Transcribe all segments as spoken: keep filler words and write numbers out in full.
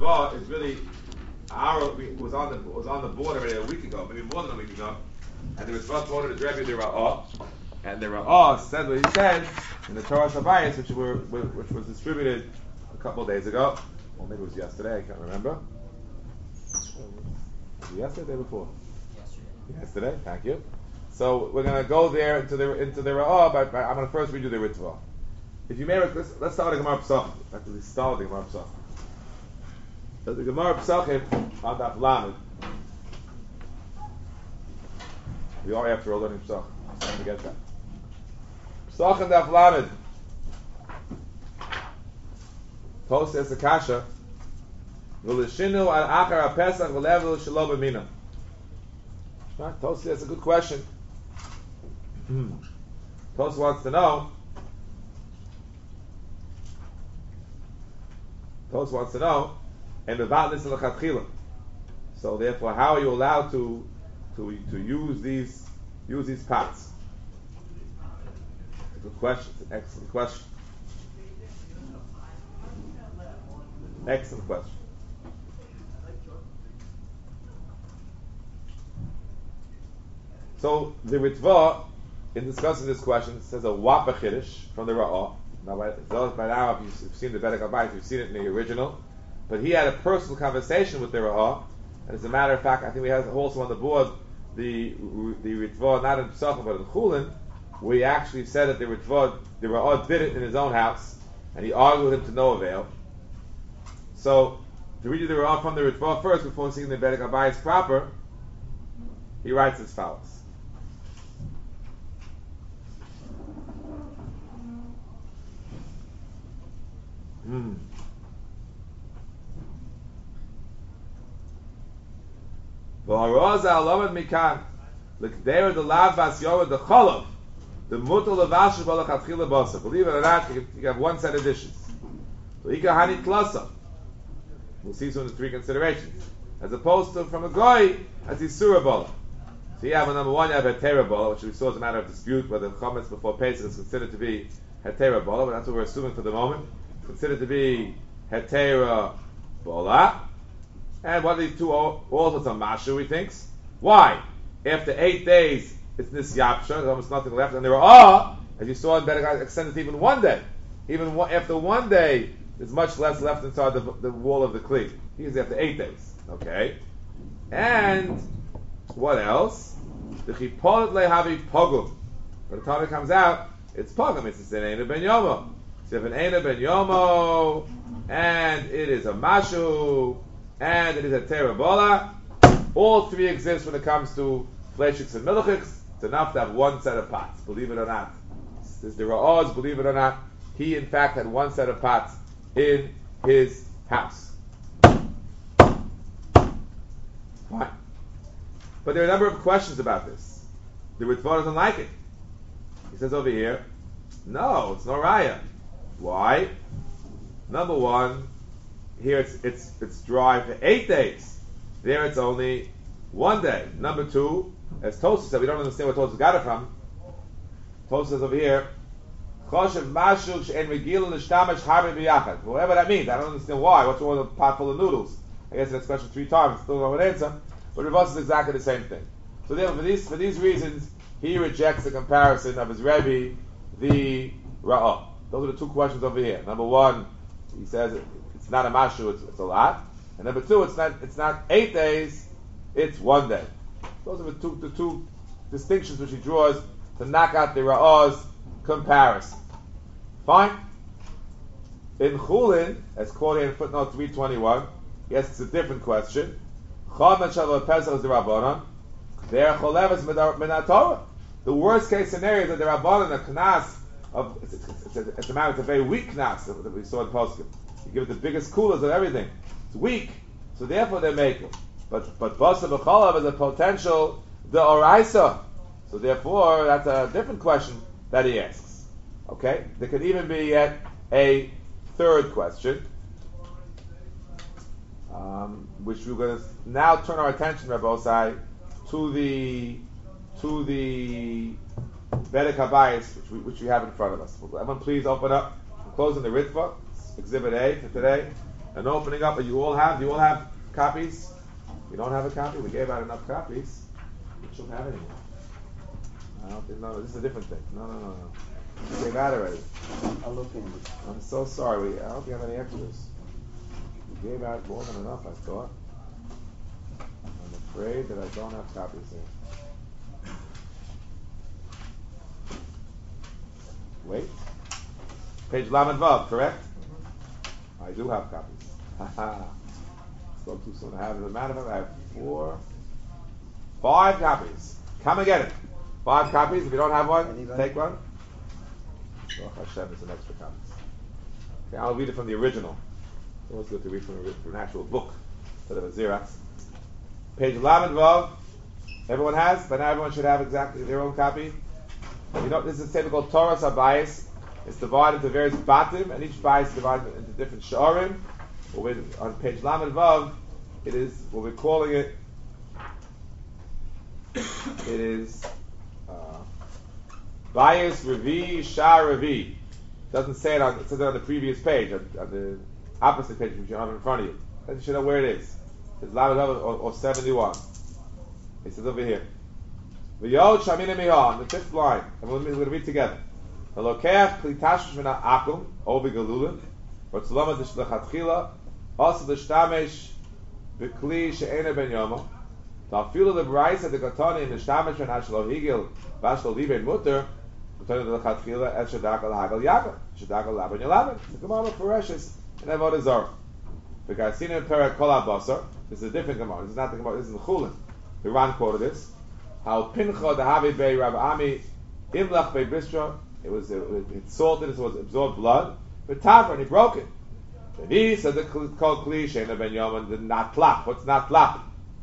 Ritva is really our was on the was on the board already a week ago, maybe more than a week ago, and the Ritva quoted the Rebbe the Ra'ah, and the Ra'ah said what he said in the Torah Sabayis, which were which was distributed a couple of days ago, or maybe it was yesterday, I can't remember. Was it yesterday, or the day before? Yesterday. Yesterday, thank you. So we're going to go there into the into the Ra'ah, but, but I'm going to first read you the Ritva. If you may, let's, let's start with the Gemara Pesachim. Actually, start with the Gemara Pesachim. So the Gemara Pesachim on Daf Lamed. We are after all learning Pesachim. Don't forget that. Pesachim Daf Lamed. Post as a kasha. V'lishinu al achar ha-pesach v'level shelo b'mina. Right? Tosi, that's a good question. Tosi wants to know. Tosi wants to know. And the vatnis l'chatchila. So therefore, how are you allowed to to to use these use these pots? It's a good question. It's an excellent question. Excellent question. So the Ritva, in discussing this question, says a whopper chiddush from the Ra'ah. Now, by, by now, if you've seen the Bedek Habayis, you've seen it in the original. But he had a personal conversation with the Ra'ah, and as a matter of fact, I think we have also on the board the the Ritva, not in Pesachim but in Chulin, where he actually said that the Ritva, the Ra'ah did it in his own house, and he argued with him to no avail. So to read you the Ra'ah from the Ritva first before seeing the Bedek Habayis proper, he writes as follows. Hmm. V'haroza alamad mikan l'kdeir the lav vas yored the cholov the mutal levashu b'lachatchila basa. Believe it or not, you have one set of dishes. V'ika hani tlasa. We'll see soon the three considerations. As opposed to from a goy as isura bola. So you have a number one, you have hetera bola, which we saw as a matter of dispute whether chametz before Pesach is considered to be hetera bola, but that's what we're assuming for the moment. Considered to be hetera bola, and what are these two also some mashu? He thinks. Why? After eight days, it's nisyapsha. There's almost nothing left, and there are, as you saw in Bedek, extended to even one day. Even one, after one day, there's much less left inside the, the wall of the kli. He's after eight days. Okay, and what else? The chipolet lehavi pogum. By the time it comes out, it's pogum. It's the seneina ben yomo. So if an Eina ben Yomo, and it is a Mashu, and it is a Terabola, all three exist when it comes to Fleshiks and Miluchiks. It's enough to have one set of pots, believe it or not. There's the Ra'ahs, believe it or not. He, in fact, had one set of pots in his house. Fine. But there are a number of questions about this. The Ritva doesn't like it. He says over here, no, it's no Raya. Why? Number one, here it's it's it's dry for eight days. There it's only one day. Number two, as Tosha said, we don't understand where Tosha got it from. Tosha says over here, whatever that means, I don't understand why. What's wrong with a pot full of noodles? I guess that's question three times, still no answer. But Ravos is exactly the same thing. So therefore, for these for these reasons, he rejects the comparison of his Rebbe, the Ra'ah. Those are the two questions over here. Number one, he says it's not a mashu, it's, it's a lot. And number two, it's not it's not eight days, it's one day. Those are the two the two distinctions which he draws to knock out the Ra'ah's comparison. Fine. In Chulin, as quoted in footnote three twenty-one, yes, it's a different question. The worst case scenario is that the Rabbanon, the Knas, of it's, it's, it's, a, it's a matter, it's a very weak Knas that we saw in Poskim. You give it the biggest coolers of everything. It's weak, so therefore they make it. But but Basa B'cholav is a potential the Oraisa. So therefore, that's a different question that he asks. Okay? There could even be yet a third question, um, which we're going to now turn our attention, Rabbi Osai, to the to the Bedek Habayis, which we, which we have in front of us. Everyone, please open up. I'm closing the Ritva, Exhibit A for today. an opening up, but you all have, you all have copies? You don't have a copy? We gave out enough copies. You shouldn't have any more. I don't think, no, this is a different thing. No, no, no, no. We gave out already. I'll look in this. I'm so sorry. We, I don't think you have any extras. We gave out more than enough, I thought. I'm afraid that I don't have copies here. Wait. Page Lamed Vav, correct? I do have copies. Haha. Spoke too soon. I have, as a matter of fact, I have four, five copies. Come and get it. Five copies. If you don't have one, Anybody? take one. Baruch Hashem, it's an extra copy. Okay, I'll read it from the original. It's always good to read from, from an actual book instead of a Xerox. Page Lamed Vav. Everyone has? But now everyone should have exactly their own copy. You know, this is a statement called Torah Sabayis. It's divided into various batim, and each bayis is divided into different sharim. On page Lamed Vav, it is what we're calling it. It is uh, bayis revi shar revi. It doesn't say it on. It says it on the previous page, on, on the opposite page, which you have in front of you. Then you should know where it is. It's Lamed Vav or, or seventy-one. It says over here. V'yod shamina miha, on the fifth line, and we're going to read together. Elokeach kli tashmish min ha'akum, o b'galulin, v'tzolama d'shlechatchila, also d'shtamesh b'kli she'ena ben yomo, ta'afilu l'braisa d'gatoni in d'shtamesh min ha'shlo higil, v'ashlo liben mutter, v'toni d'lechatchila et shadakal hagal yagal, shadakal laban yalaban. The Gemara Fereshis in Avodah Zarah. V'karsina in Perek Kol HaBasar, this is a different Gemara, this is not the Gemara, this is the Chulin. The Ran quoted this. How Pincha the Havi Bey Rav Ami Imlach Bey Bistra, it was it, it salted, it was absorbed blood, but Tavra, and he broke it. Then he said the called Kli Sheina Ben Yoman did not clap. What's not clap?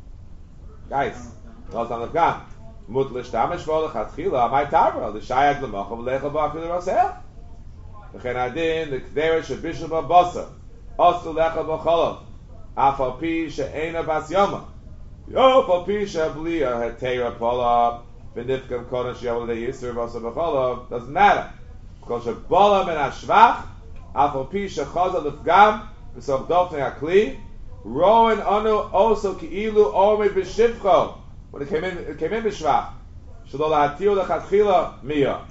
Guys, not on the gun. Mutlish Tamish Volach Atchila, my Tavra, the Shayad Lamach of Lecha Bafil Rosel. The Chenadin, the Kderish of Bishop of Bosa, Ostu Lecha Bacholov, Afal Pi Sheina Bas Yoma. Yo, Papisha Blia Hetera Pola, Benifkam Kodesh Yavel de Yisr Vasa Bacholov, doesn't matter. Because Bola Ben Ashvach, Afopisha Chaza Lefgam, Besov Dofne Akli, Rowan Anu also Ki'ilu Ome Beshivcho, when it came in, it came in Beshvach, Shalola Hatiu Lechatchila Mia,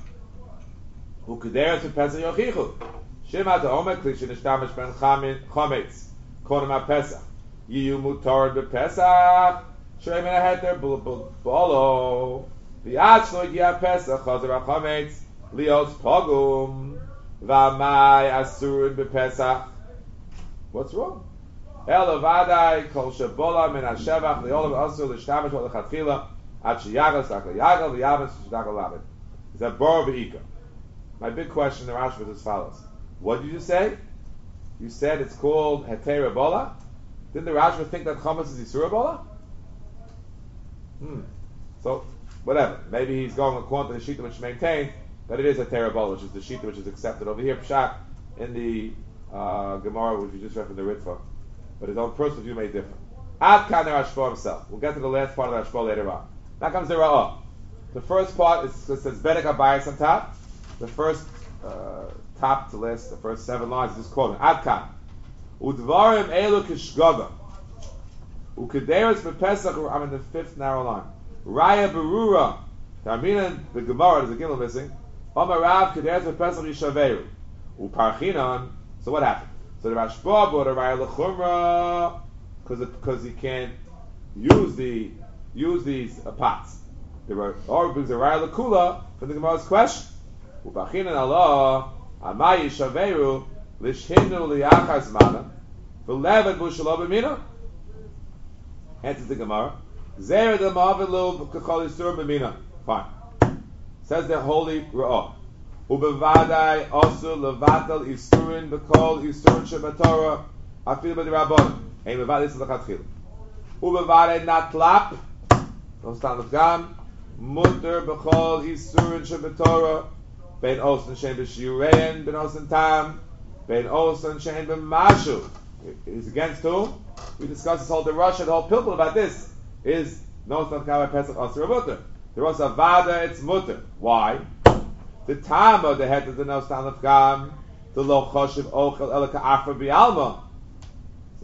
Who Kedera to Pesach Yochichu, Shema to Ome Kli Shinishtamesh Ben Chamin Chometz, Kodem HaPesach. Yiyu mutar b'Pesach, shoyim in a heter b'olo. V'yatz lo yia Pesach chazer ha'chametz lios pogum v'amai asurun b'Pesach. What's wrong? El avadai kol shebola min ha'shevach liolav asur l'shtamish o l'chatchila ad sheyagas dakal yagal v'yavas sh'dakal labed. Is that bar v'ika? My big question in the Rashi is as follows. What did you say? You said it's called heter ebola? Didn't the Rashba think that Chametz is Yisur Bola? Hmm. So, whatever. Maybe he's going according to the Shita which maintained that it is a Terabol, which is the Shita which is accepted over here, Pshat, in the uh, Gemara, which we just read from the Ritva. But his own personal view may differ. Ad Kan Rashba himself. We'll get to the last part of the Rashba later on. Now comes the Ra'ah. The first part is, it says Bedek Abayis on top. The first uh, top to list, the first seven lines is quoting Ad Kan. Udvarim elu kishgaga. Ukederes b'Pesach. I'm in the fifth narrow line. Raya berura. Tarmina the Gemara. There's a gimel missing. Omarav kederes b'Pesach yishaveru. Uparchinan. So what happened? So the Rashba brought a Raya lechumra because because he can't use the use these uh, pots. The or brings a Raya lekula from the Gemara's question. Uparchinan Allah amay yishaveru. Lishhinu liyachas mana, v'levad b'shalo b'mina. Answers the Gemara. Zera the ma'avilu k'chol yisur b'mina. Fine. Says the holy Ra'ah. Ubevadai also levatel yisurin b'kol yisurin shebatorah afil b'dirabon. Ein bevadai is l'chatchil. Ubevadai not lap. Don't stand with gam. Mutter b'kol yisurin shebatorah. Ben osen shem b'shiurein. Ben osen tam. Ben Osan Shein Ben Mashu. He's against who? We discussed this whole the Russia, the whole pilpul about this. Is no it's not Kavai Pesach Asur Mutter. The Rosa Vada it's Mutter. Why? The time of the head of the no stand of Gam, the Lo Choshev Ochel Elaka Afra Bialma.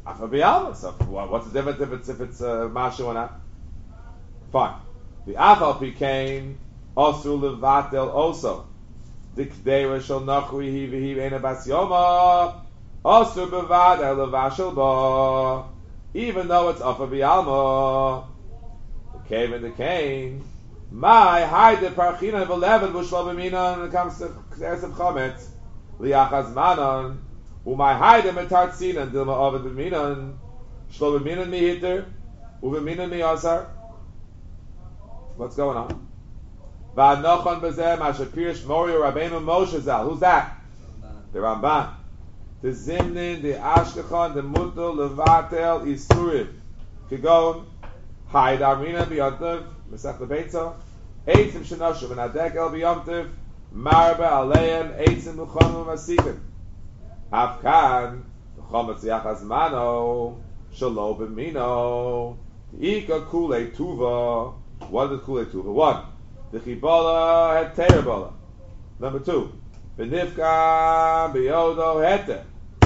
Afa b'yalma. So what's the difference if it's if it's uh, mashu or not? Fine. The afal became also levatel also. Dikdera shel nachri hi v'hi ena bas yoma. Also bevadel levashel ba. Even though it's afa b'yalma. The cave and the cane. My hide the parchina of eleven bushlo b'minon when it comes to Keres of Chometz. Liachaz manon. Umay hide the metartzina dilma ovid b'minon. Shlo b'minon mi hitter. U'b'minon mi asar. What's going on? Va'anochon b'zeh masher pirish mori Rabbeinu Moshe Zal. Who's that? The Ramban. The Zimnin, the Ashkechon, the Mutul, the Vatel, Isurim. Kigon, Haid Armina b'yontev, Mesech lebeitzo, Eitzim shenoshu v'nadek el b'yontev, Marbe aleim, Eitzim l'chonu v'masikim. Afkan, Chometz yachaz mano, Shalo b'mino, Ika kulei tuva. What is kulei tuva? One, the Chibola had Terebola. Number two, Benifka Biodo Hete.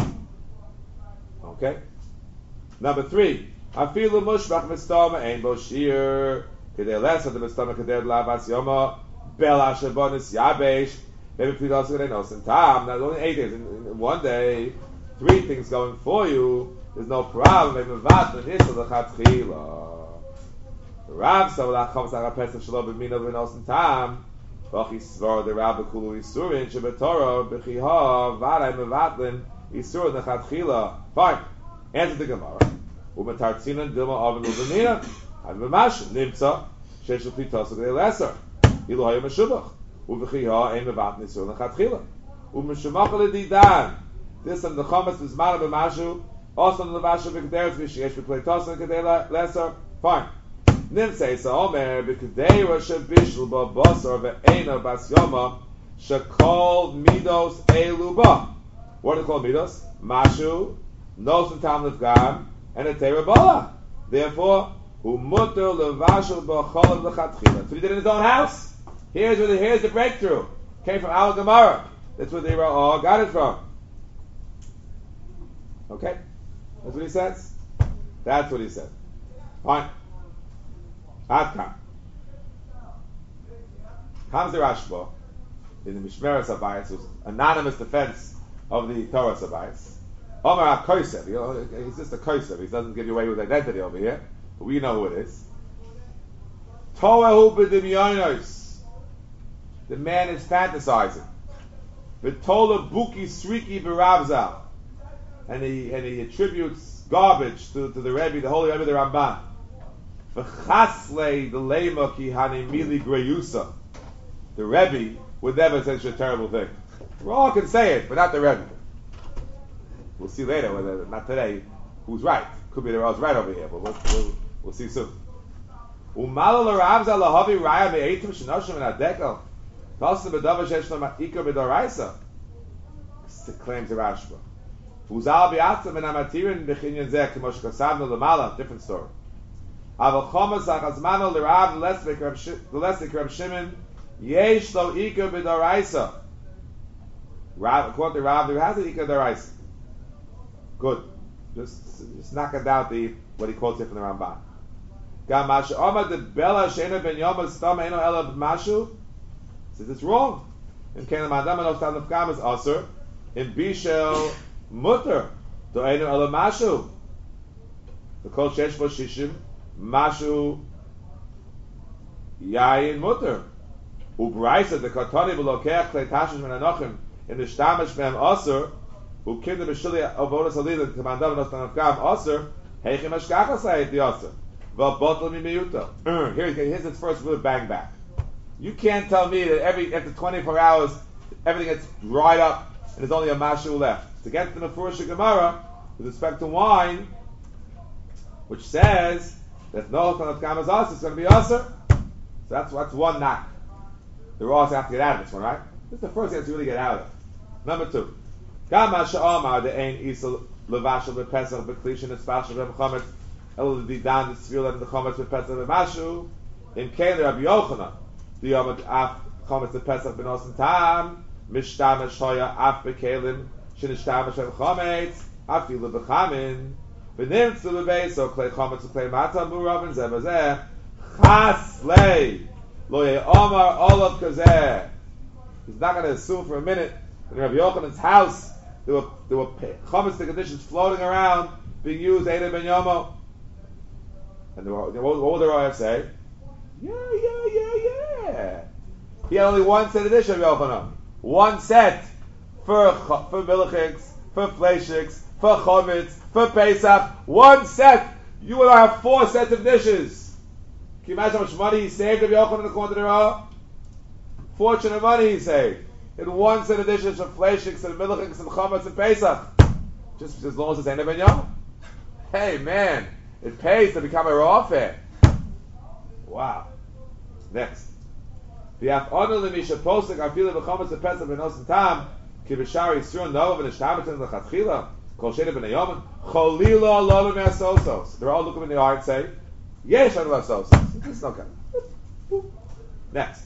Okay. Number three, Afilu Mushbach Mistoma Ein Boshir. Kedei Lesa the Mistoma Kedei Lavas Yoma Bela Shabonis Yabesh. Maybe please also get a in time. Not only eight days in, in one day. Three things going for you. There's no problem. Maybe Vat and Isla the Chatchila. Rav so la comes out a pesach shlo b'mino v'nos tam. V'chi svor the Rav kulu isurin shebetorah b'chiha v'aray mevatlin isurin nechatchila. Fine. Answer the Gemara. U'metartzinan dilma oven l'b'mina. Had b'mash nimtza sheshul pitosa g'dei leser. Ilu hayo meshubach. U'v'chiha ein mevatlin isurin nechatchila. U'meshumach l'didan. This and the chometz is mana b'mashu. Also in the mashu b'kederes v'sheyesh b'pleitosa g'dei leser. Fine. Nim says Omer b'kdei Rosh Bishul b'basar ve'ena bas yoma shekol midos eluba. What are they called midos? Mashu, nos and tam lefgam, and a terebola. Therefore, umuter levashul b'cholam lechatchila. So he did it in his own house. Here's where the here's the breakthrough. Came from Al Gemara. That's where they all got it from. Okay, that's what he says. That's what he said. Fine. Adkan. Comes the Rashba in the Mishmeres Habayis, who's anonymous defense of the Torah Habayis. Omar HaKosev, you know, he's just a Kosev, he doesn't give you away with identity over here, but we know who it is. Toahu b'dimyonos, the man is fantasizing. V'tola buki sriki b'ravzal, and he and he attributes garbage to, to the Rebbe, the holy Rebbe, the Ramban. V'chaslei the lema ki hanimili greyusa. The Rebbe would never say such a terrible thing. We all can say it, but not the Rebbe. We'll see later whether, not today, who's right. Could be the Rebbe's right over here, but we'll, we'll, we'll see soon. Umalo l'ravza lahavi raya me'eitim shenoshim and adekel. Tosa b'dava shesh lo ma'ikar b'doraisa. Claims the Rashba. Fuzal bi'atzam and amatirin b'chinyan zeh k'mosh kasavno l'mala. Different story. Aval chomas achazmano l'rav l'lesik Reb Shimon yesh lo ikar b'doraisa. Rav, according to Rav, there has an ikar b'doraisa. Good. Just, just knock it out the what he quotes here from the Ramban. Gamash Omar the Bella Shena Ben Yom Stam Eno Ela Mashu says it's wrong. In Kenan Madam and Ostan of Gam is Aser. In Bishel Mutter to Eno Ela Mashu. The Kol Shesh Bo Shishim Mashu Yayin Mutter. Ubraisa the Katani Belokech Klei Tashish Men Anochim in the Shtamish Mem Aser. Who kinder b'shili avodas halila to mandam nostan of gam aser heichim hashkacha sayit the aser v'botl mi miyuta. Here's here's its first really bang back. You can't tell me that every after twenty-four hours everything gets dried up and there's only a mashu left. To get to the Mefurish Gemara with respect to wine, which says that no nostan of gam is aser, it's going to be aser. So that's that's one knock. The Ross have to get out of this one, right? This is the first thing to really get out of. Number two. Gama sha'amar the ein isa levashel bepesach beklishin espashel b'mechomet el didan tzvil and the chometz bepesach b'mashu in kein Rabbi Yochanan the yomad af chometz bepesach b'nosen tam mishtama shoya af bekelim shenishtam b'shem chometz afilu b'chamin V'nim to the base, so klei chometz klei matzah mu'ravin zeh v'zeh chas lei lo ye'omar olav kazeh. He's not going to assume for a minute that in Rabbi Yochanan's house there were there were chometz conditions floating around being used Eidei ben Yomo. And the, what, what would the Raya say? Yeah, yeah, yeah, yeah. He had only one set of dish, Rabbi Yochanan. One set for for milchiks, for fleishiks, for chometz, for Pesach. One set. You and I have four sets of dishes. Can you imagine how much money he saved, Rabbi Yochanan, according to the Raya? Fortune and money he saved. In one set of dishes for fleishiks and milchiks and chometz and Pesach. Just as long as it's Eidei ben Yomo. Hey man, it pays to become a raw fan. Wow. Next. The Afonu lemisha posik afilu v'chometz v'pesach v'nosin tam ki b'shari yisur nova v'nishtametin l'chatchila kol sheni b'nayomim cholila lo l'me'asosos. They're all looking in the eye and say, yesh anu asosos. It's okay. Next.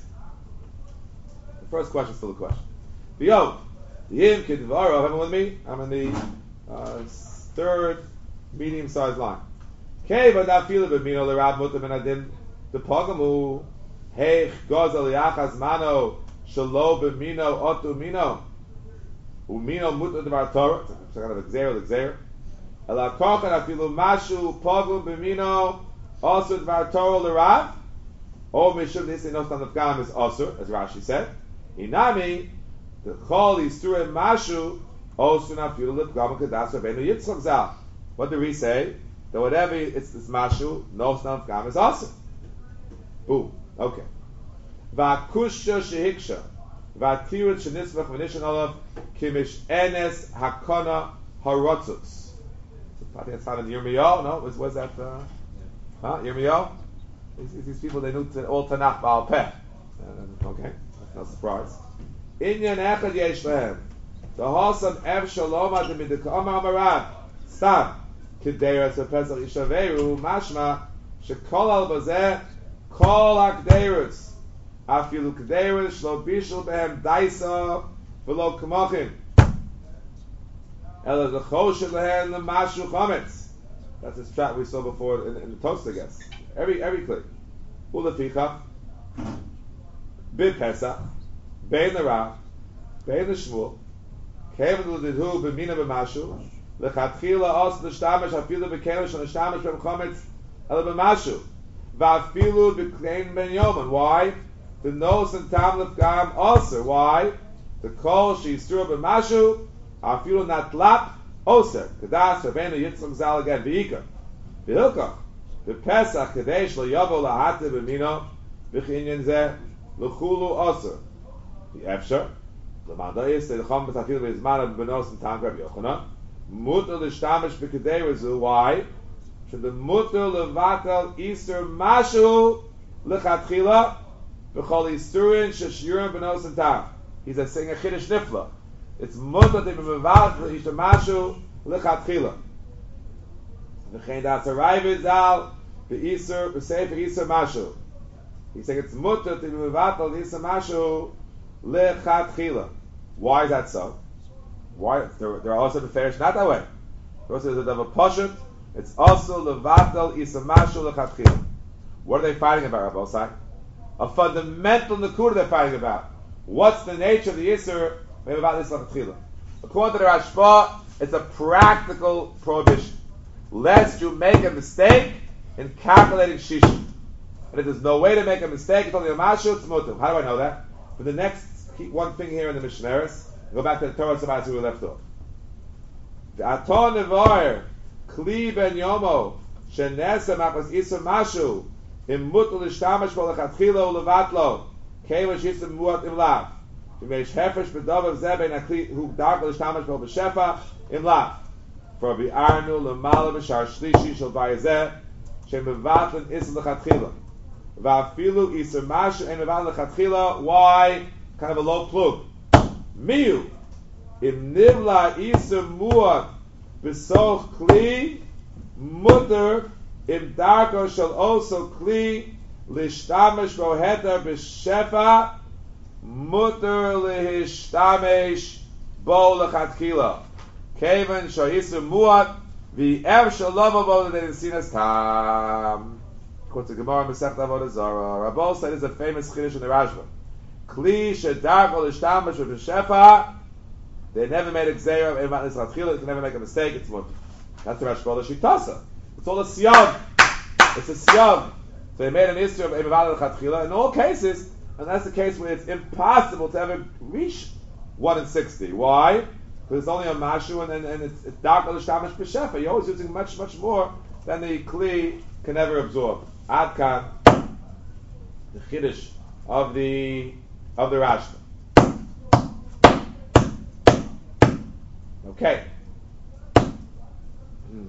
The first question is still a question. V'yov yim kidvaro. Everyone with me? I'm in the uh, third medium-sized line. Keva dafilu b'mino l'rab mutar ben adin depagamu heich gozel yachas mano shelo b'mino otu mino umino mutar d'var Torah. It's kind of a gzeir, l'gzeir. Ela kochan afilu mashu pagum b'mino osur d'var Torah l'rab or mishum nisi nostan of gam is osur, as Rashi said. Inami the chol yisur mashu osur nafilu l'pagam kadas rabbeinu Yitzchak zal. What do we say? That whatever it's, it's mashu, no snam gam is awesome. Boom. Okay. Va'kusha shehiksha. Va'tirut shenisvach v'nishan olav kimish enes hakona harotzus. I think it's found in Yirmiyahu. No? Was, was that, uh, huh? Yirmiyahu? These, these people, they knew to, all Tanakh Baal Peh. Uh, okay. That's no surprise. Inyan echad yesh lehem. The Hasam ev shalom adim midikam amarad. Stam. K'deira to Pesach Yishaveru mashma shekol al bazeh kol hakdeirus afilu k'deirus shlo bishul behem daisa v'lo k'mochim ela zechoshet lehen l'mashu chometz. That's this chat we saw before in, in the toast, I guess. Every every clip. Uleficha bid Pesach bein l'Rav bein l'Shmuel kevin l'didhu b'mina b'mashu lechatchila os l'shtamish afilu b'kenu shel l'shtamish b'em chometz ela b'mashu v'afilu b'klein ben yoman. Why? The nose and tam l'fgam also. Why? The kol she'yisur b'mashu afilu natlap oser kadas rabbeinu Yitzchak zal again v'ikar v'hilkach v'pesach kadesh l'yavo lahate b'mino v'chinyan zeh l'chulu oser v'efshar l'manda is the chometz afilu b'zman b'nos and tam Rabbi Yochanan mutar l'shtamish b'kedei. Why? Should the mutar levatel iser mashu lechatchila v'chol isurin sheshiurim b'nos and tam. He's a saying a chiddush nifla. It's mutar to be mevatel iser mashu lechatchila. V'chein das harayv zal b'iser b'sefer iser mashu. He's saying it's mutar to be mevatel iser mashu lechatchila. Why is that so? Why? There, there are also the farish not that way. There also is a pashut. It's also levatel isamashu lechatchila. What are they fighting about, Rabbi Osai? A fundamental nakuda they're fighting about. What's the nature of the yisur about this lechatchila? According to the Rashba, it's a practical prohibition. Lest you make a mistake in calculating shishim. And if there's no way to make a mistake, it's only a mashu, it's mutum. How do I know that? For the next, keep one thing here in the Mishmeres. Go back to the Torah Sabbath where we left off. The Aton Nevar Kli Ben Yomo Shenesa Mapas Isur Mashu Im Mutul Ishtamash Bo Lechatchila Ulevatlo Keva Shisam Muat Imlav Yimesh Hefesh B'Dovav Zeh Ben Akli Hu Darkol Ishtamash Bo B'Shefa Imlav For Bi'arnu L'Mala B'Shar Shlishi Shel Bayazeh Shem Mevatlin Isur Lechatchila Va'afilu Isur Mashu En Mevatlin Lechatchila. Why? Kind of a low plug. Miu im nivla isur muat b'soch kli mutter im darko shall also kli lishtamish bo heter b'shefa mutter lihishtamesh bo lechatchila kevan shal isur muat The Ev Shalom Avodah they didn't see us tam. According to Gemara Masechet Avodah Zarah, Rabbi said is a famous chiddush in the Rashba. Kli shedargo l'shtamash with shefa. They never made a gzeira of emat nisratchila. They never make a mistake. It's mutter. That's the Rashba L'shitasa. It's all a siyam. It's a siyam. So they made an issue of emat nisratchila in all cases, and that's the case where it's impossible to ever reach one in sixty. Why? Because it's only a mashu, and, and, and it's, it's dark l'shtamash b'shefa. You're always using much, much more than the kli can ever absorb. Adkan, the chiddush of the of the Rashba. Okay. Hmm.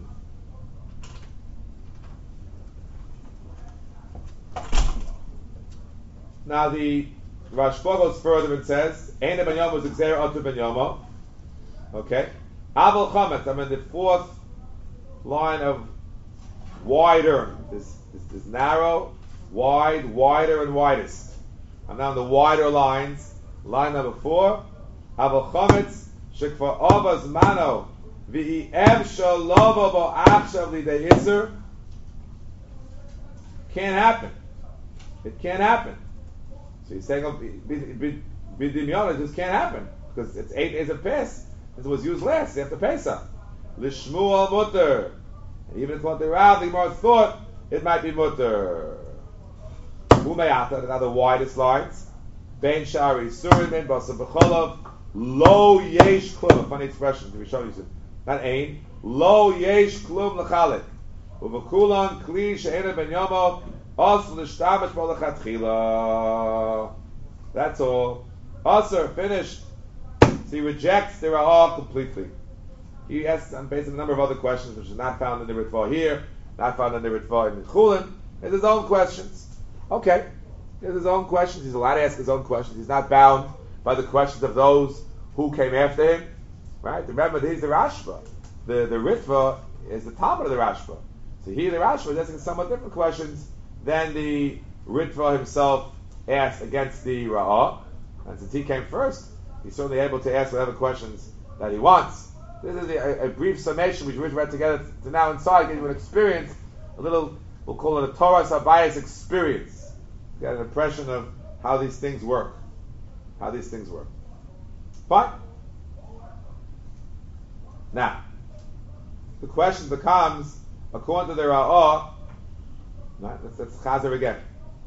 Now the Rashba goes further and says, "Ein ben Yomo is gzeira otu ben Yomo." Okay. Aval chametz. I'm in the fourth line of wider. This, this, this narrow, wide, wider, and widest. I'm now in the wider lines. Line number four. Aval chametz shekvar avas mano v'hi ev shalovo bo achshav lidei iser. Can't happen. It can't happen. So he's saying, b'dimyon, it just can't happen because it's eight days of Pes. It was used last after Pesach. Lishmuel mutter. And even according to Rav, the Gemara thought it might be mutter. Umayata, now the widest lines. Ben shari surim ben basar b'cholov lo yesh klum. A funny expression to be shown you. Not ain. Lo yesh klum l'chalik. Uvakulan kli she'ena ben yomo os l'shtamash bo l'chatchila. That's all. Asr, finished. So he rejects the Ra'ah completely. He asks on based on a number of other questions which are not found in the Ritva here, not found in the Ritva in Chulin. It's his own questions. Okay. He has his own questions. He's allowed to ask his own questions. He's not bound by the questions of those who came after him. Right? Remember, he's the Rashba. The the Ritva is the top of the Rashba. So he, the Rashba, is asking somewhat different questions than the Ritva himself asked against the Ra'ah. And since he came first, he's certainly able to ask whatever questions that he wants. This is a, a brief summation which we read together to now inside, give you an experience, a little, we'll call it a Torah Sabayas experience. Get an impression of how these things work. How these things work. Fine. Now, the question becomes, according to the Ra'ah, right, let's, let's chazer again.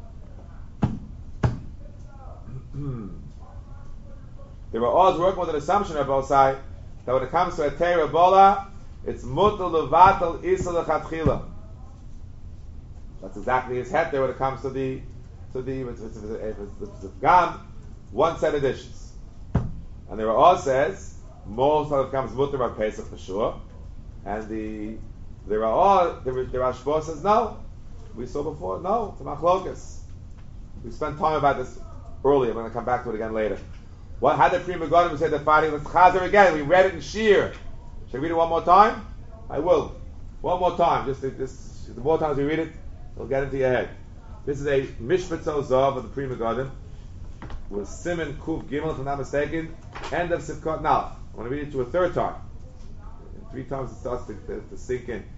The Ra'ah is working with an assumption of both sides that when it comes to a Teira Bola, it's mutal levatal isa lechatchila. That's exactly his head there when it comes to the to the if it's, if it's, if it's gam, one set of dishes. And the Ra'ah says most of it comes mutar on Pesach for sure, and the the Ra'ah the, the Rashba says no. We saw before no. It's a machlokas. We spent time about this earlier. I'm going to come back to it again later. What had the Pri Megadim say the fighting? Let's chazer again. We read it in Shir. Should I read it one more time? I will. One more time. Just this. The more times we read it, it'll get into your head. This is a Mishpat Zav of the Pri Megadim with Siman Kuf Gimel, if I'm not mistaken. End of Sivkot Nalef. I want to read it to a third time. Three times it starts to, to, to sink in.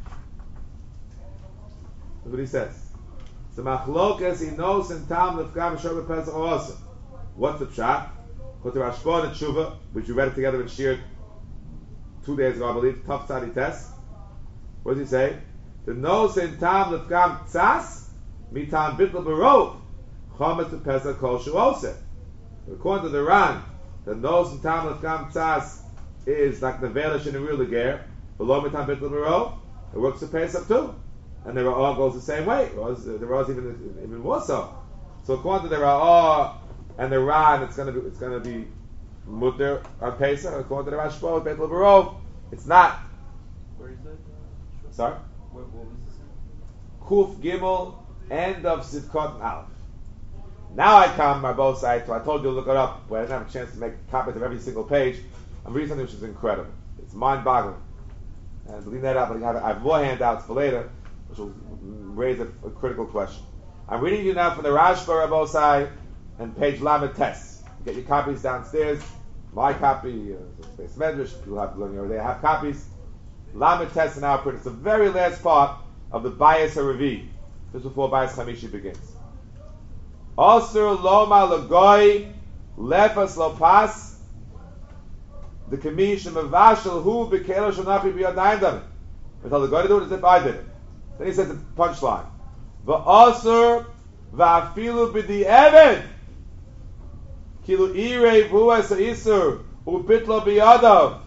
Look what he says. The machlokas he knows in tam lefgam shor b'pesach also. What's the pshat? Go to Rashba and Tshuva, which we read it together in Shir two days ago, I believe. Tough tzadi test. What does he say? The nose in tam lefgam tzas mitam bitl barov chomet b'pesach kol shuose. According to the Ran, the nose in tam lefgam tzas is like the velish in a real ger. Below mitam bitl barov, it works for Pesach too. And the Ra'ah goes the same way. The Ra'ah is even even more so. So according to the Ra'ah and the Ran, it's going to be it's going to be mutter on Pesach. According to the Rashba, Beit Levarov, it's not. Where is that? Sorry. What, what was this? Kuf Gimel, end of Sivkot Aleph. Now I come on both sides. So I told you to look it up, but I didn't have a chance to make copies of every single page. I'm reading something which is incredible. It's mind-boggling. And leave that up. I have, I have more handouts for later, which will raise a, a critical question. I'm reading you now from the Rashba Rabosai and page Lamed Tes. You get your copies downstairs. My copy, uh, Space Medrash, people have learning over there, have copies. Lamed Tes in our print. It's the very last part of the Bayis HaRevi, just before Bayis Chamishi begins. Osur Loma Lagoi Lefas Lopas the Kamish Mavashal Hu Bikelo Shanachi Biyadayim Dam. We tell the guy to do it as if I did it. Then he says the punchline. V'osur v'afilu b'di eved kilu irei v'huas ha'isur u'bitlo b'yadav.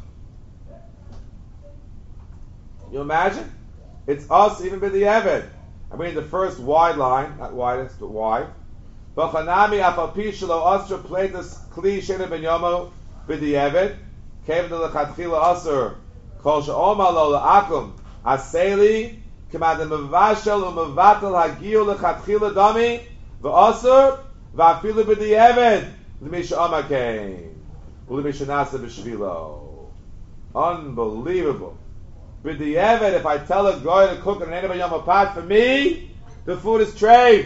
You imagine? It's us even b'di eved. I mean the first wide line, not widest, but wide. V'chanami afalpi shelo osur pleitas kli shena ben yomo b'di eved kevin de l'chatchila osur kol she'oma lo la'akum aseli k'mad mevashel u'mevatel hagiu lechatchila dami v'osur v'afilu b'di'eved l'mi she'oma came u'l'mi she'nasa b'shvilo. Unbelievable. B'di'eved, if I tell a guy to cook an anybody yom pot for me, the food is treif.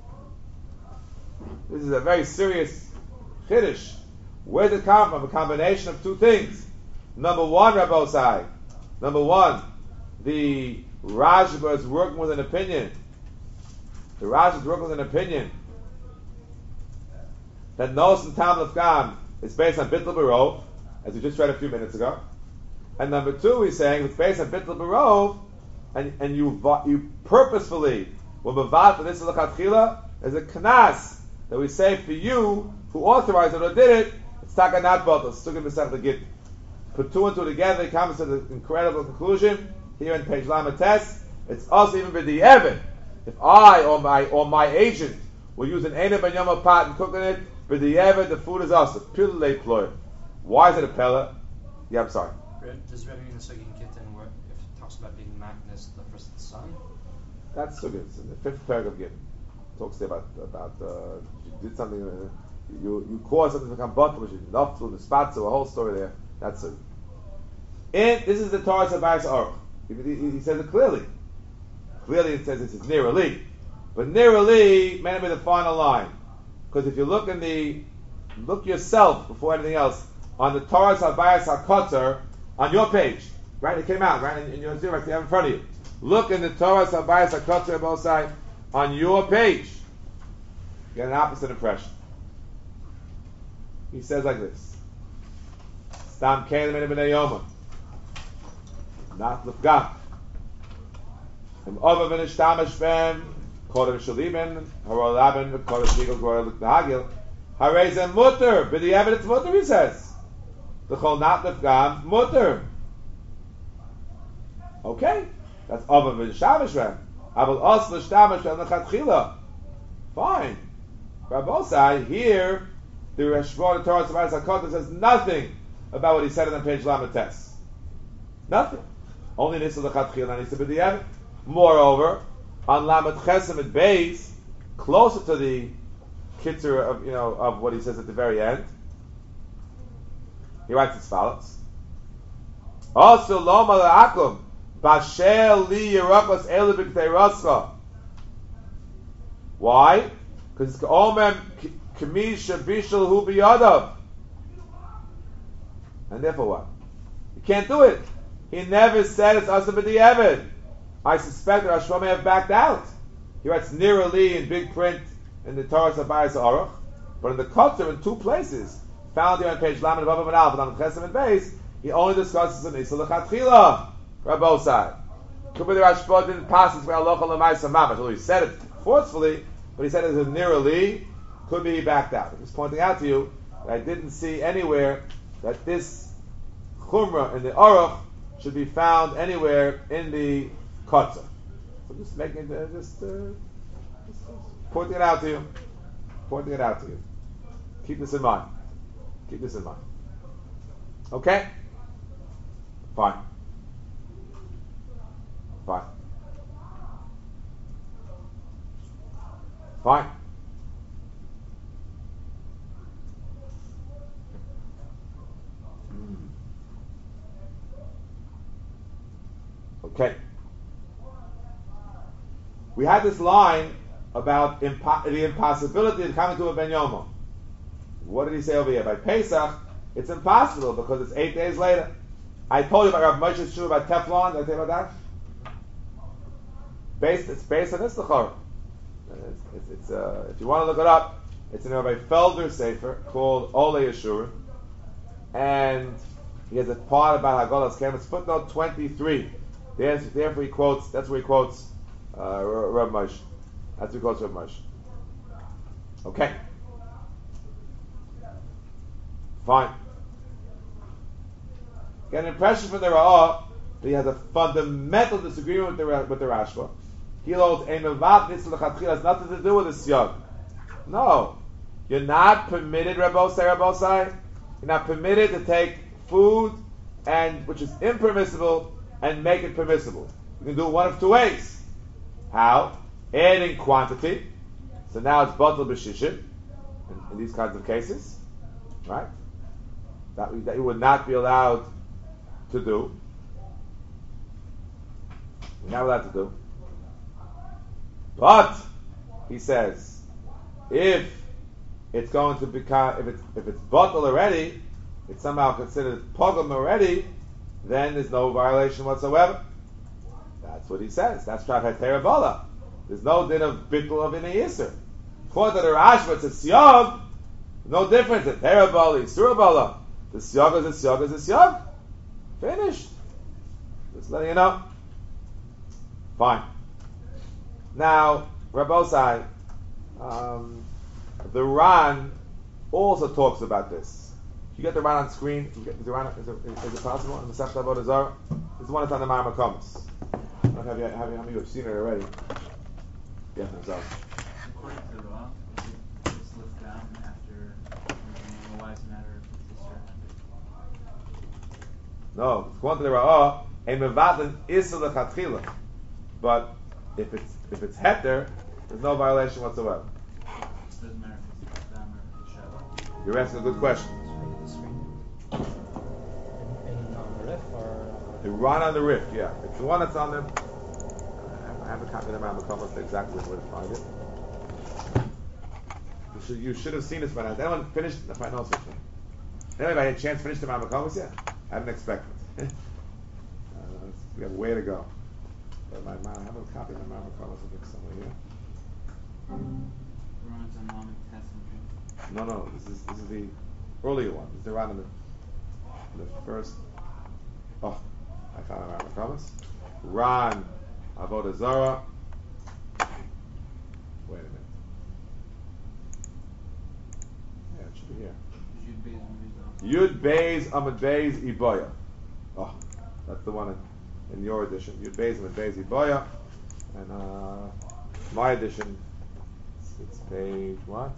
This is a very serious chiddush. Where did it come from? A combination of two things. Number one, Rabbi Osai. Number one, the Rashba is working with an opinion. The Rashba is working with an opinion that Nos and Tam of Gam is based on Bittul Barov, as we just read a few minutes ago. And number two, he's saying it's based on Bittul Barov, and and you you purposefully will bavad for this l'chatchila as a knas that we say for you who authorized it or did it. It's takanat batal. Sugim b'sech the git. Put two and two together, he comes to the incredible conclusion. Here in page Lamed Tes, it's us even with the Evan. If I or my or my agent will use an Eina Ben Yom pot and cook in it, with the Evan, the food is us. Purely ploy. Why is it a pella? Yeah, I'm sorry. Does Rebbe Yitzchak Gittin work if it talks about being maknes the first son? That's so good. It's in the fifth paragraph of Gittin. Talks there about about uh, you did something, uh, you you caused something to become bottom, which is enough to the spot, so a whole story there. That's it. And this is the Torah Sabayis Aruch. He, he, he says it clearly. Clearly it says this is Nir Ali. But Nir Ali may not be the final line. Because if you look in the, look yourself before anything else, on the Torah Sabayis HaKotzer, on your page, right? It came out, right? In, in your Zirah, you have in front of you. Look in the Torah Sabayis HaKotzer both sides, on your page. You get an opposite impression. He says like this. Stam Kelim in B'nai Yoma. Not Lefgam. Im Ova v'nishtamash b'em, Kodem Shaliben, Haro Laben, Kodem Shigel, Kodem L'Hagil, Harei Zem Mutter, B'di evidence Mutter, he says. The Chol not Lefgam, Mutter. Okay, that's Ova v'nishtamash b'em. Aval Os l'shtamash b'em l'chatchila. Fine. Rabbosai, here, the Reshvon Torah Sabayis HaKotzer says nothing about what he said on page Lamed Tes. Nothing. Only Nisa L'Chatchila and Nisa B'di'evet. Moreover, on Lamed Chesem at Beis, closer to the kitzer of you know of what he says at the very end, he writes as follows: Also Loma La'akum Bashel Li Yerakos Elu B'Kteirascha. Why? Because it's Omen Kamisha Bishal Hu B'Yadav. And therefore what? You can't do it. He never said it's Asa B'Di'evet. I suspect that Rashba may have backed out. He writes Nir Ali in big print in the Torah Sabayis Aruch, but in the Kotzer in two places, found here on page Lamed Vav and Alf, on Chesem and Beis, he only discusses an Isa L'Chatchila, Rabbosai. Could be the Rashba didn't pass it by Allah L'Maisa Mamash. Well, he said it forcefully, but he said it as a Nir Ali. Could be he backed out. I'm just pointing out to you that I didn't see anywhere that this Chumrah in the Aruch should be found anywhere in the Kotzer. So just making, uh, just, uh, just pointing it out to you. Pointing it out to you. Keep this in mind. Keep this in mind. Okay? Fine. Fine. Fine. Okay. We had this line about impo- the impossibility of coming to a Ben Yomo. What did he say over here? By Pesach, it's impossible because it's eight days later. I told you about Rav Moshe's Shua about Teflon. Did I tell you about that? Based, it's based on this Lachor. It's, it's, it's, uh, if you want to look it up, it's in Rabbi Felder Sefer called Ole Yeshua, and he has a part about Haggalas Kem. It's footnote twenty-three. There's, therefore, he quotes. That's where he quotes uh, Rav Moshe. That's where he quotes Rav Moshe. Okay, fine. Get an impression from the Ra'ah that he has a fundamental disagreement with the with the Rashba. He holds a mevat nitzul lechatchila has nothing to do with the siyag. No, you're not permitted, Rabbosai, Rabbosai. You're not permitted to take food and which is impermissible and make it permissible. You can do it one of two ways. How? Adding quantity. So now it's batal b'shishim in, in these kinds of cases, right? That, that you would not be allowed to do. You're not allowed to do. But he says, if it's going to become, if it's if it's batal already, it's somehow considered pogrom already, then there's no violation whatsoever. That's what he says. That's Shachat Terebola. There's no din of bittul of inay yisur. According to the Rashba, it's a siyag. No difference. It's Terebola, Yisurabola. The siyag is a siyag is a siyag. Finished. Just letting you know. Fine. Now, Rabbosai, um, the Ran also talks about this. You get the Ran on screen. You get the Ran, is, it, is it possible? In the Masechta Avodah Zarah, this is the one that's on the Ma'amar Komis. I don't know have you, have you, how many of you have seen it already? Yeah, so. According to the law, it slips down after the wise matter of sister. No, according to the Ra'ah, a mevatlin isur lechatchila. But if it's if it's heter, there's no violation whatsoever. It doesn't matter if it's down or it's shadow. You're asking a good question. In, in on the riff or The Ran on the Rif, yeah. It's the one that's on the. I have a copy of the Ma'amar Komis exactly where to find it. You should, you should have seen this by now. Has anyone finished? If I know something. Anyway, I had a chance to finish the Ma'amar Komis yet? I didn't expect it. uh, we have a way to go. But my, my, I have a copy of the Ma'amar Komis, I think, somewhere here. Runs on Mom and Tess and No, no, this is this is the earlier one. This is the Ran in the, the first. Oh, I found the Ma'amar Komis. Ran Avodah Zarah. Wait a minute. Yeah, it should be here. Yud Beis Amud Beis Iboya. Oh, that's the one in, in your edition. Yud Beis Amud Beis Iboya. And uh, my edition, it's, it's page what?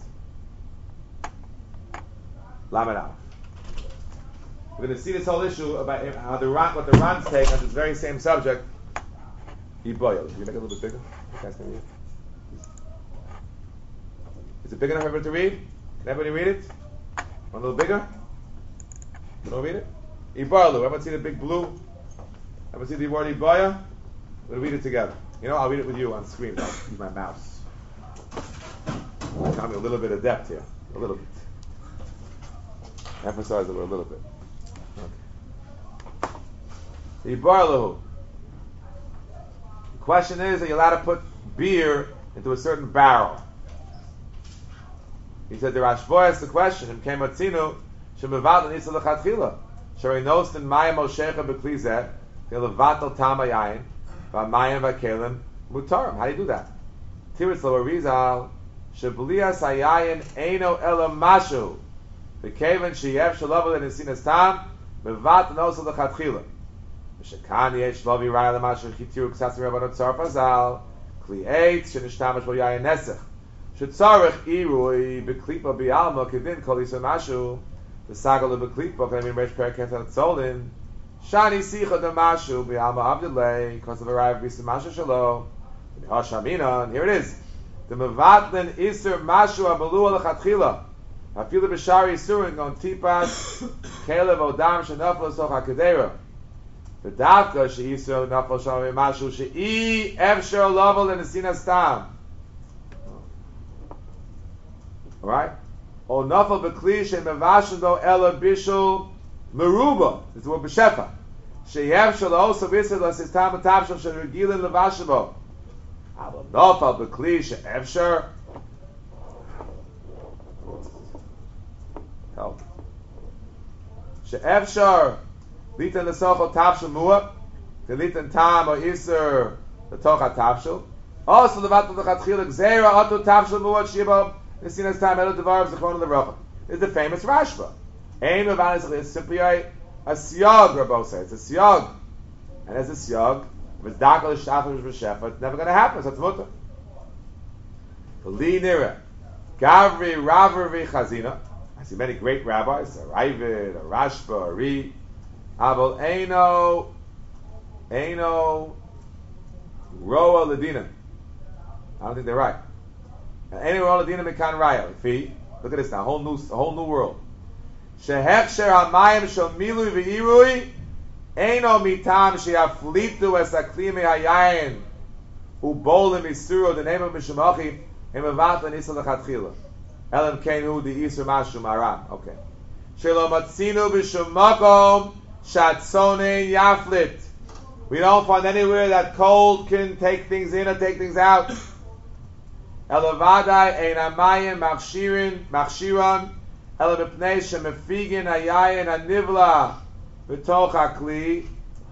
Lamed Aleph. We're going to see this whole issue about how the Ran, what the Rans take on this very same subject. Iboya. Can you make it a little bit bigger? You guys can read it? Is it big enough for everybody to read? Can everybody read it? One little bigger? You don't read it? Ibarlu. Everyone see the big blue? Everyone see the word Iboya? We'll read it together. You know, I'll read it with you on screen. I'll use my mouse. Tell me a little bit of depth here. A little bit. Emphasize it a little bit. Okay. Ibarlu. The question is, are you allowed to put beer into a certain barrel? He said, the Rashba asked the question, Im came Atzinu, Shemevat Nisa Lechatchila, Shari Nostin Maya Moshecha Beklizeh, Levatel Tama Yain, Vamayim Vakelim, Mutarim. How do you do that? Tiritz Lo Arizal, Sheblias Hayayin Eino Ela Mashu, Bekeven Sheyev Shalavel and Nesinas Tam, Mevat Nosa Lechatchila. Shekani Yesh Lovi Raya Lamashu Chitiru Ksasi Rabbanot Sarfazal, Kli Eitz, Shenishtamash Bo Yayin Nesech. Shetzarech irui beklipa bialma kivin kol yisa mashu the sagal beklipa can I mean resh periket tzolin shani sicha de mashu bialma avdilei because of a rive bisa mashu shalo hashamina and here it is the mevatlin iser mashu abalu alechatchila afilu b'shari isurin gon tipas kelev odam shenaflo soch hakadera the davka sheisur naflo shari mashu shei efshar lavel and esinas tam. All right. O nafal bekli she mevashendo ela bishul meruba. It's the word b'shefa. sheyev shel also visel l'sistam atavshel shel regilin levashabo. Alo nofal b'kli she'efshar. Help. She'efshar litan l'sochel tavshel mu'ah. Litan tam or iser l'toch atavshel. Also levatel l'chatchila gzeira ato tavshel mu'ah shibo. Nesinas tam elo devar zechron l'rocha. Is the famous Rashba. Aim of Anis is simply a, a siyag, Rabbo says. It's a siyag. And as a siyag, if it's dakal shtachel b'shefa, it's never going to happen, so it's mutter. Li nira. Gavri, Ravri, Chazina. I see many great rabbis, a Ravid, a Rashba, a Ri. Abel Eino, Eino, Roa Ladina. I don't think they're right. Eino Roa Ladina Mekan Raya. Fi. Look at this now, a whole new, a whole new world. Shehechsher hamayim shel milui ve'irui eino mitam she'aflitu es akli me'hayayin ubolim isuro the name of mishumachim emavat l'nisa l'chatchila elam kenu the isur mashu maram. Okay. Shelo matzinu b'shum makom shatzonin yaflit. We don't find anywhere that cold can take things in or take things out. Elavadai ein amayim machshirin machshiran ela b'pnei shemefigin hayayin hanivla b'toch hakli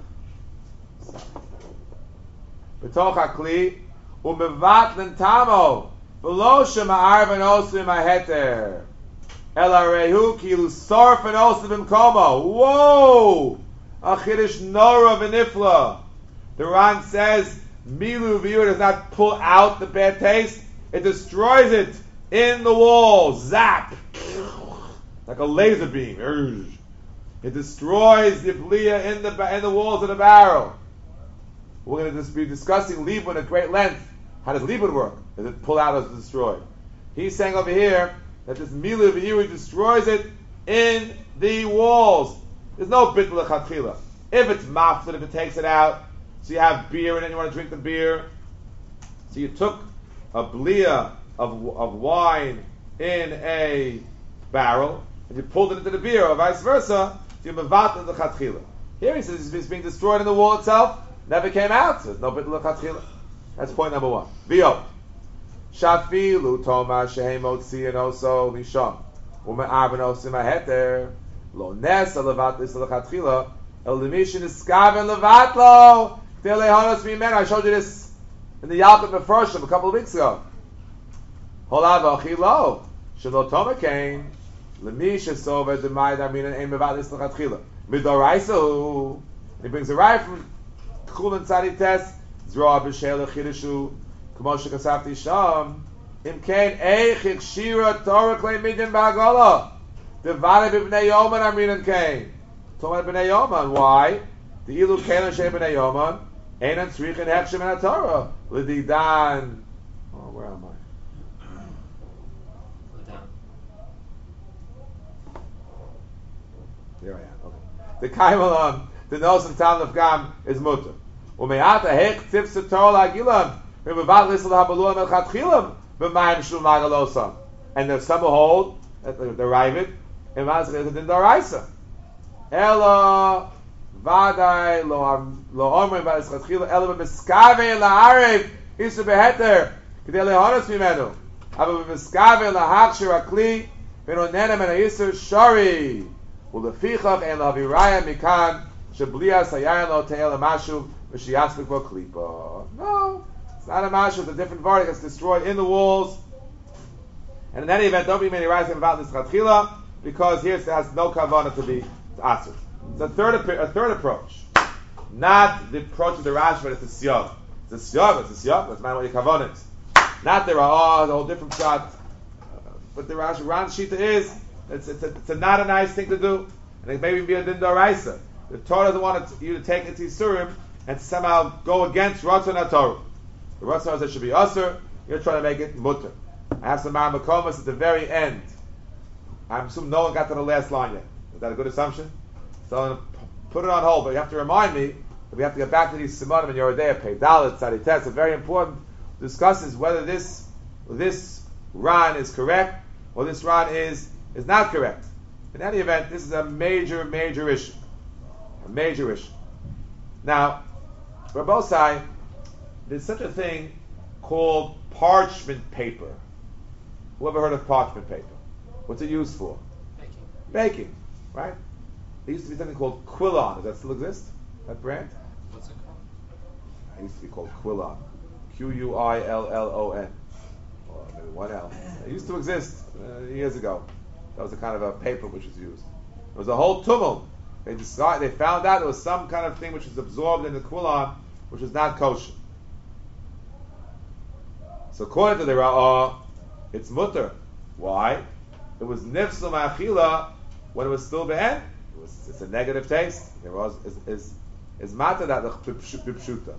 b'toch hakli umevatlen tamo v'lo shema'arven osim haheter ela rehu kilu sorfen osim b'mkomo. Whoa! A chiddush nora v'nifla. The Ran says milu v'yur does not pull out the bad taste. It destroys it in the wall. Zap! Like a laser beam. It destroys the blia in the in the walls of the barrel. We're going to be discussing libun at great length. How does libun work? Does it pull out or does it destroy? He's saying over here that this milu v'yuri destroys it in the walls. There's no bittul lechatchila. If it's maflit, if it takes it out, so you have beer and then you want to drink the beer, so you took a blia of, of wine in a barrel, and you pulled it into the beer, or vice versa, so you mevat the chatchila. Here he says it's being destroyed in the wall itself, never came out, so there's no bittul chatchila. That's point number one. V'yo. Shafilu toma shehem otzi and also misham. Ume'arben osim aheter. Lo nes levat is lechatchila. El demishin iskaven levatlo. Telehonos mimen. I showed you this in the Yalkut Mefarshim a couple of weeks ago. Holav achilo shelo toma kain lemish esova demai darmin ein mevat is lechatchila. Midoraisu. He brings a right from Chulin Tzadi Tes. Zroa b'shel chidushu k'mo shekasafti sham im kain eich ikshira Torah klei midin ba'agala devare b'bnei yoman arminan kain Tomar b'nei yoman. Why? The ilu kain l'shem b'nei yoman einan tzrichin hechshem in Torah l'didan. Oh, where am I? Here I am. Okay. The kaimalam, the nose and town of Gam is mutter. Umeata hech tifsa Torah lagilam v'mevat lisel habaluam el chatchilam b'mayim shum lagalosa. And there's some who hold that the Ravid and Vaz is in Daraisa. Ela vaday lo lo omrim v'es chatchilam ela b'miskave la'arev isu beheter k'dei lehonos mimenu ava b'miskave la'hakshir akli v'nonenem en ha'isur shari u'lefichach en la'viraya mikan sheblias hayayin lo te'el ha'mashu. No, it's not a mashu, it's a different vardik that's destroyed in the walls. And in any event, don't be many rising about this chatchila, because here it has no kavanah to be asur. It's a third, a third approach. Not the approach of the Rash, but it's a siyag. It's a siyag, it's a siyag, that's not what your kavanah is. Not the ra'ah, the whole different shot. Uh, but the Rash, Ran Shita is, it's, it's, a, it's a not a nice thing to do. And it may even be a din d'oraisa. The Torah doesn't want you to take it to Yisurim, and to somehow go against Ratzon HaTorah. The Ratzon HaTorah should be Asur, you're trying to make it Mutter. I have some Ma'amakomas at the very end. I'm assuming no one got to the last line yet. Is that a good assumption? So I'm going to put it on hold, but you have to remind me that we have to get back to these Simonim and Yoredeya, Pei Dalet, Tzadi Tes. It's very important to discuss is whether this this Ran is correct or this Ran is, is not correct. In any event, this is a major, major issue. A major issue. Now, Rabbosai, there's such a thing called parchment paper. Who ever heard of parchment paper? What's it used for? Baking. Baking, right? There used to be something called Quillon. Does that still exist? That brand? What's it called? It used to be called Quillon. Q U I L L O N. Or maybe one L. It used to exist uh, years ago. That was a kind of a paper which was used. There was a whole tumult. They decided, they found out there was some kind of thing which was absorbed in the Quillon which was not kosher. So according to the Ra'ah, it's mutter. Why? It was nifsum achila when it was still be'en. It was, it's a negative taste. It was is is is matter that the pipshuta.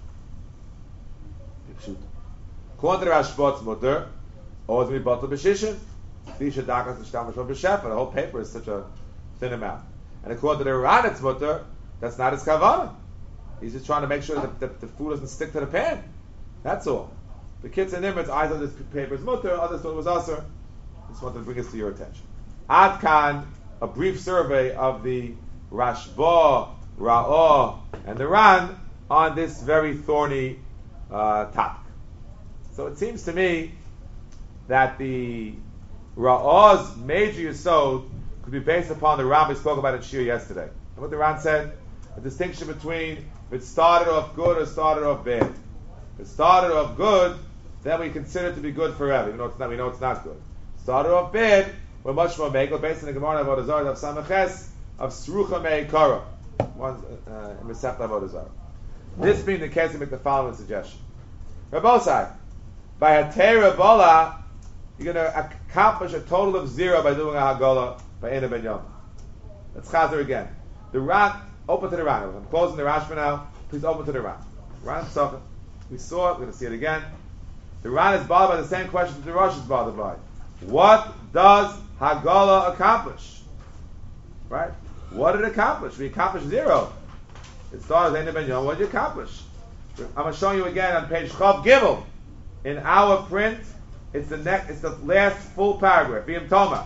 Pipshuta. According to the Rashba, it's mutter. Always be bottle b'shishin. Disha dakas l'shtam v'shom b'shefa. The whole paper is such a thin amount. And according to the Ran, it's mutter. That's not his kavanah. He's just trying to make sure that the, the food doesn't stick to the pan. That's all. The kids and Nimitz, I thought this paper is mutter, others thought it was usher. Just wanted to bring this to your attention. Ad Kan, a brief survey of the Rashba, Ra'ah, and the Ran on this very thorny uh, topic. So it seems to me that the Ra'ah's major yesod could be based upon the Ran we spoke about in Shir yesterday. And what the Ran said, a distinction between if it started off good or started off bad. If it started off good, then we consider it to be good forever, even though it's not, we know it's not good. Started off bad, we're much more megal, based on the Gemara of Avodah Zarah of Samaches, of Srucha Me'ikara. One, uh, in Masechet Avodah Zarah. This being the case, we make the following suggestion. Rabbosai, by a Teira Bola, you're going to accomplish a total of zero by doing a Hagolah by Ena Ben Yom. Let's chazer again. The Ran, open to the Ran. I'm closing the Rashba now. Please open to the Ran. Ran Psachah. We saw it, we're going to see it again. The Ran is bothered by the same question that the Rosh is bothered by. What does Hagala accomplish? Right? What did it accomplish? We accomplished zero. It started as Ena Ben Yom. What did you accomplish? I'm going to show you again on page Chav Gimel. In our print, it's the next, it's the last full paragraph. V'im Toma.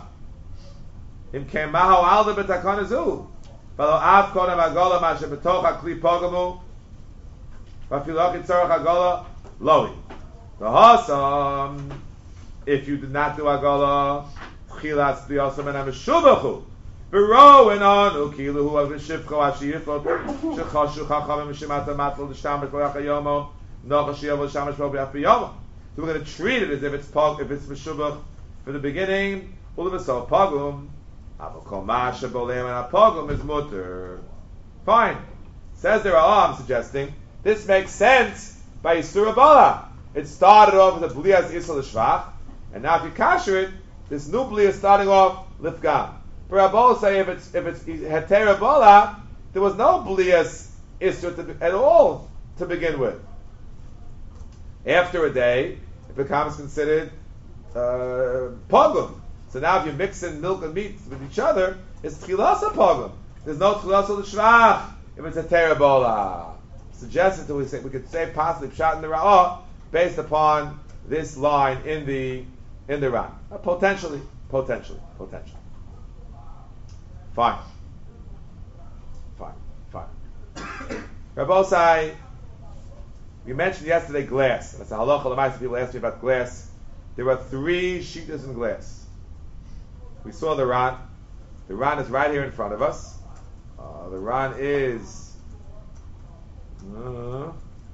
Im kemaho alda b'takon azu. V'lo av kodem Hagala mashe b'toch hakli pogamu. V'afilok itzorach Hagala loi. The Hasam, if you did not do Hagala, Chilas B'yosam and Ameshubachu, B'ro and Anu, Kilu hu Avishivcho Ashiyifot, Shechoshu Chachamim Shemata Matl L'Shtamesh Bo Yachayomo, Nochashiyav L'Shtamesh Bo Yachayomo. So we're going to treat it as if it's pog, if it's Meshubach from the beginning, Ulivasol Pogum, Avokol Masha Bolem and Pogum is Mutter. Fine. Says there are, I'm suggesting, this makes sense by Yisur Bala. It started off with a Blias Isal Shvach, and now if you kasher it, this new Bli is starting off Lifgam. For Rabbi say if it's if it's Hetera Bola, there was no Blias Isra at all to begin with. After a day, it becomes considered uh, Pogum. So now if you mix in milk and meat with each other, it's Tchilasa Pogum. There's no Tchilasa L'Shvach if it's Hetera Bola. Suggested that we say we could say possibly Pshat in the Ra'ah based upon this line in the in the Ran. Uh, potentially, potentially, potentially. Fine. Fine, fine. Rabbosai, you mentioned yesterday glass. That's a halacha l'maisa. People ask me about glass. There are three shitas in glass. We saw the Ran. The Ran is right here in front of us. Uh, the Ran is uh,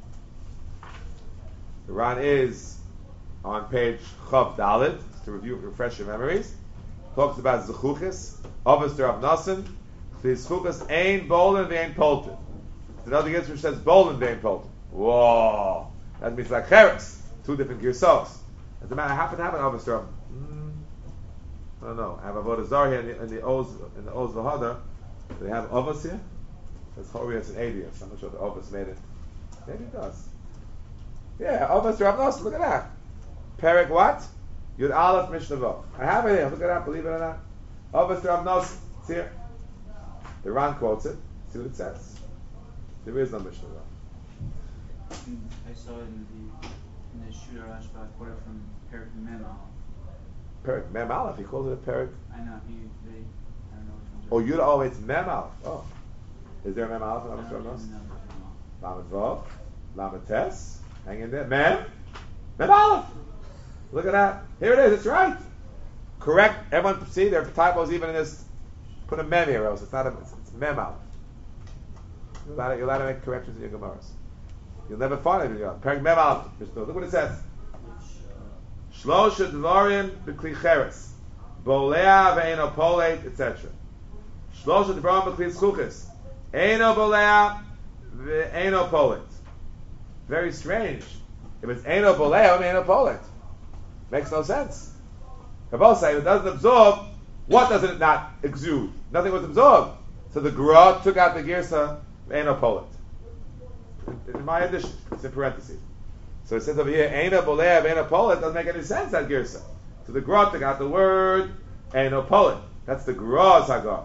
the Ran is on page Chav Dalet, to review, refresh your memories. Talks about Zechuchis, Avos Rav Nassim. The Zechuchis ain't Bolin, they ain't Polton. Another Yitz which says Bolin, they ain't Polton. Whoa! That means like Cheres, two different Girsos. As a matter, I happen to have an Avos Rav. Mm, I don't know. I have Avodah Zarah here in the, in the Oz, in the Oz V'Hadar. Do they have Avos here? It's Horius and Adius. I'm not sure if the Avos made it. Maybe it does. Yeah, Avos Rav Nassim, look at that. Perek what? Yud Aleph Mishnah Vav. I have it here. Look at that. Believe it or not. Avos Rav Nassim. It's here. The Ran quotes it. See what it says. There is no Mishnah Vav. I saw it in the in the Shooter Rashba quoted from Perek Mem Aleph. Perek Mem Aleph. He calls it a Perek. I know he they I don't know which ones. Oh, Yud. Oh, it's Mem Aleph. Oh, is there a Mem Aleph in Avos Rav Nassim? No, Lamed Vav, Lamed Tes, hang in there, Mem, Mem Aleph. Look at that. Here it is, it's right. Correct, everyone, see, there are typos even in this. Put a Mem here, else it's not a, it's, it's Mem Aleph. You're allowed, to, you're allowed to make corrections in your Gemaras. You'll never find it in your Perek Mem Aleph. Look what it says. Shlosha Dvarim B'Kli Cheres, Bolea Ve'eno Polet, et cetera. Shlosha Dvarim B'Kli Zchuchis, Eino Bolea Ve'eno Polet. Very strange. If it's Eino Bolea, Ve'eno Polet. Makes no sense. Kabbalah say it doesn't absorb. What does it not exude? Nothing was absorbed. So the Gra took out the Girsa Ve'eno Polet. In, in my edition, it's in parentheses. So it says over here, Eino Bolea Ve'eno Polet, doesn't make any sense, that Girsa. So the Gra took out the word Eino Polet. That's the Gra's Hagar.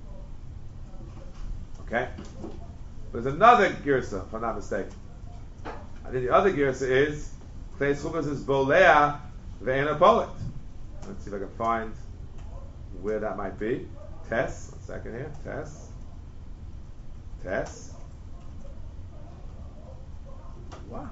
Okay? There's another Girsa, if I'm not mistaken. I think the other Girsa is, Klei Zchuchis is Bolea Ve'eno Polet. Let's see if I can find where that might be. Tess, one second here. Tess. Tess. What?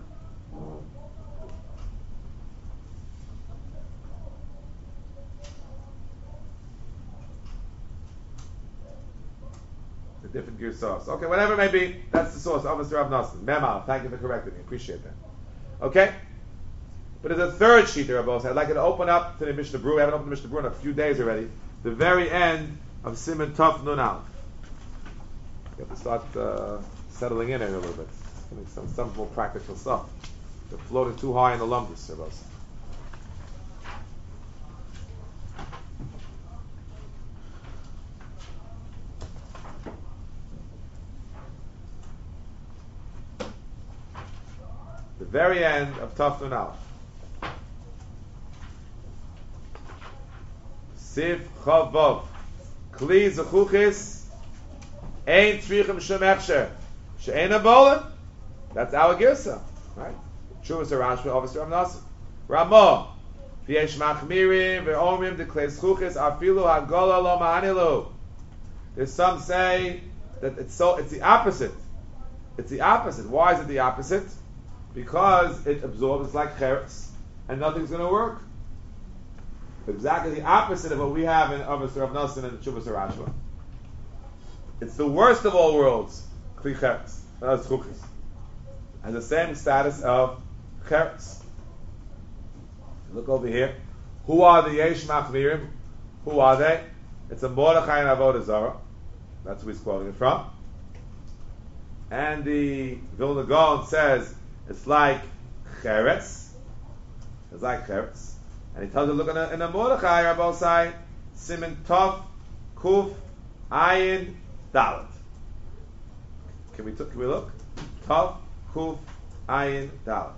The different gear source. Okay, whatever it may be, that's the source. Officer Rav Nosson. Memal, thank you for correcting me. Appreciate that. Okay? But there's a third sheet there, Rabbi. I'd like you to open up to the Mishnah Berurah. We haven't opened the Mishnah Berurah in a few days already. The very end of Siman Tov Nun Aleph. You have to start uh, settling in here a little bit. Some, some more practical stuff. They're floating too high in the lumbus, Rabbi. The very end of Tov Nun Aleph. Siv Chavav Kli Zechuchis Ein Tzrichim Shem Echsher She'ein Abolim. That's our Girsa, right? Shuvas Arashma, obviously Rav Nosson. Ramo V'yesh Machmirim V'omrim D'Klei Zechuchis Afilu Hagola Lo Ma'anilu. There's some say that it's so it's the opposite. It's the opposite. Why is it the opposite? Because it absorbs, it's like cheretz, and nothing's going to work. Exactly the opposite of what we have in Avos Rav Nosson and Shuvas Arashma. It's the worst of all worlds. Kli cheretz, that's chuchis, has the same status of cheretz. Look over here. Who are the Yesh Machmirim? Who are they? It's a Mordechai and Avodah Zarah. That's who he's quoting it from. And the Vilna Gaon says it's like cheretz. It's like cheretz. And he tells you, look in a, in a Mordechai, Rabbi Sai, Siman Tov, Kuf, Ayin, Dalet. Can we, t- can we look? Tov, Kuf, Ayin, Dalet.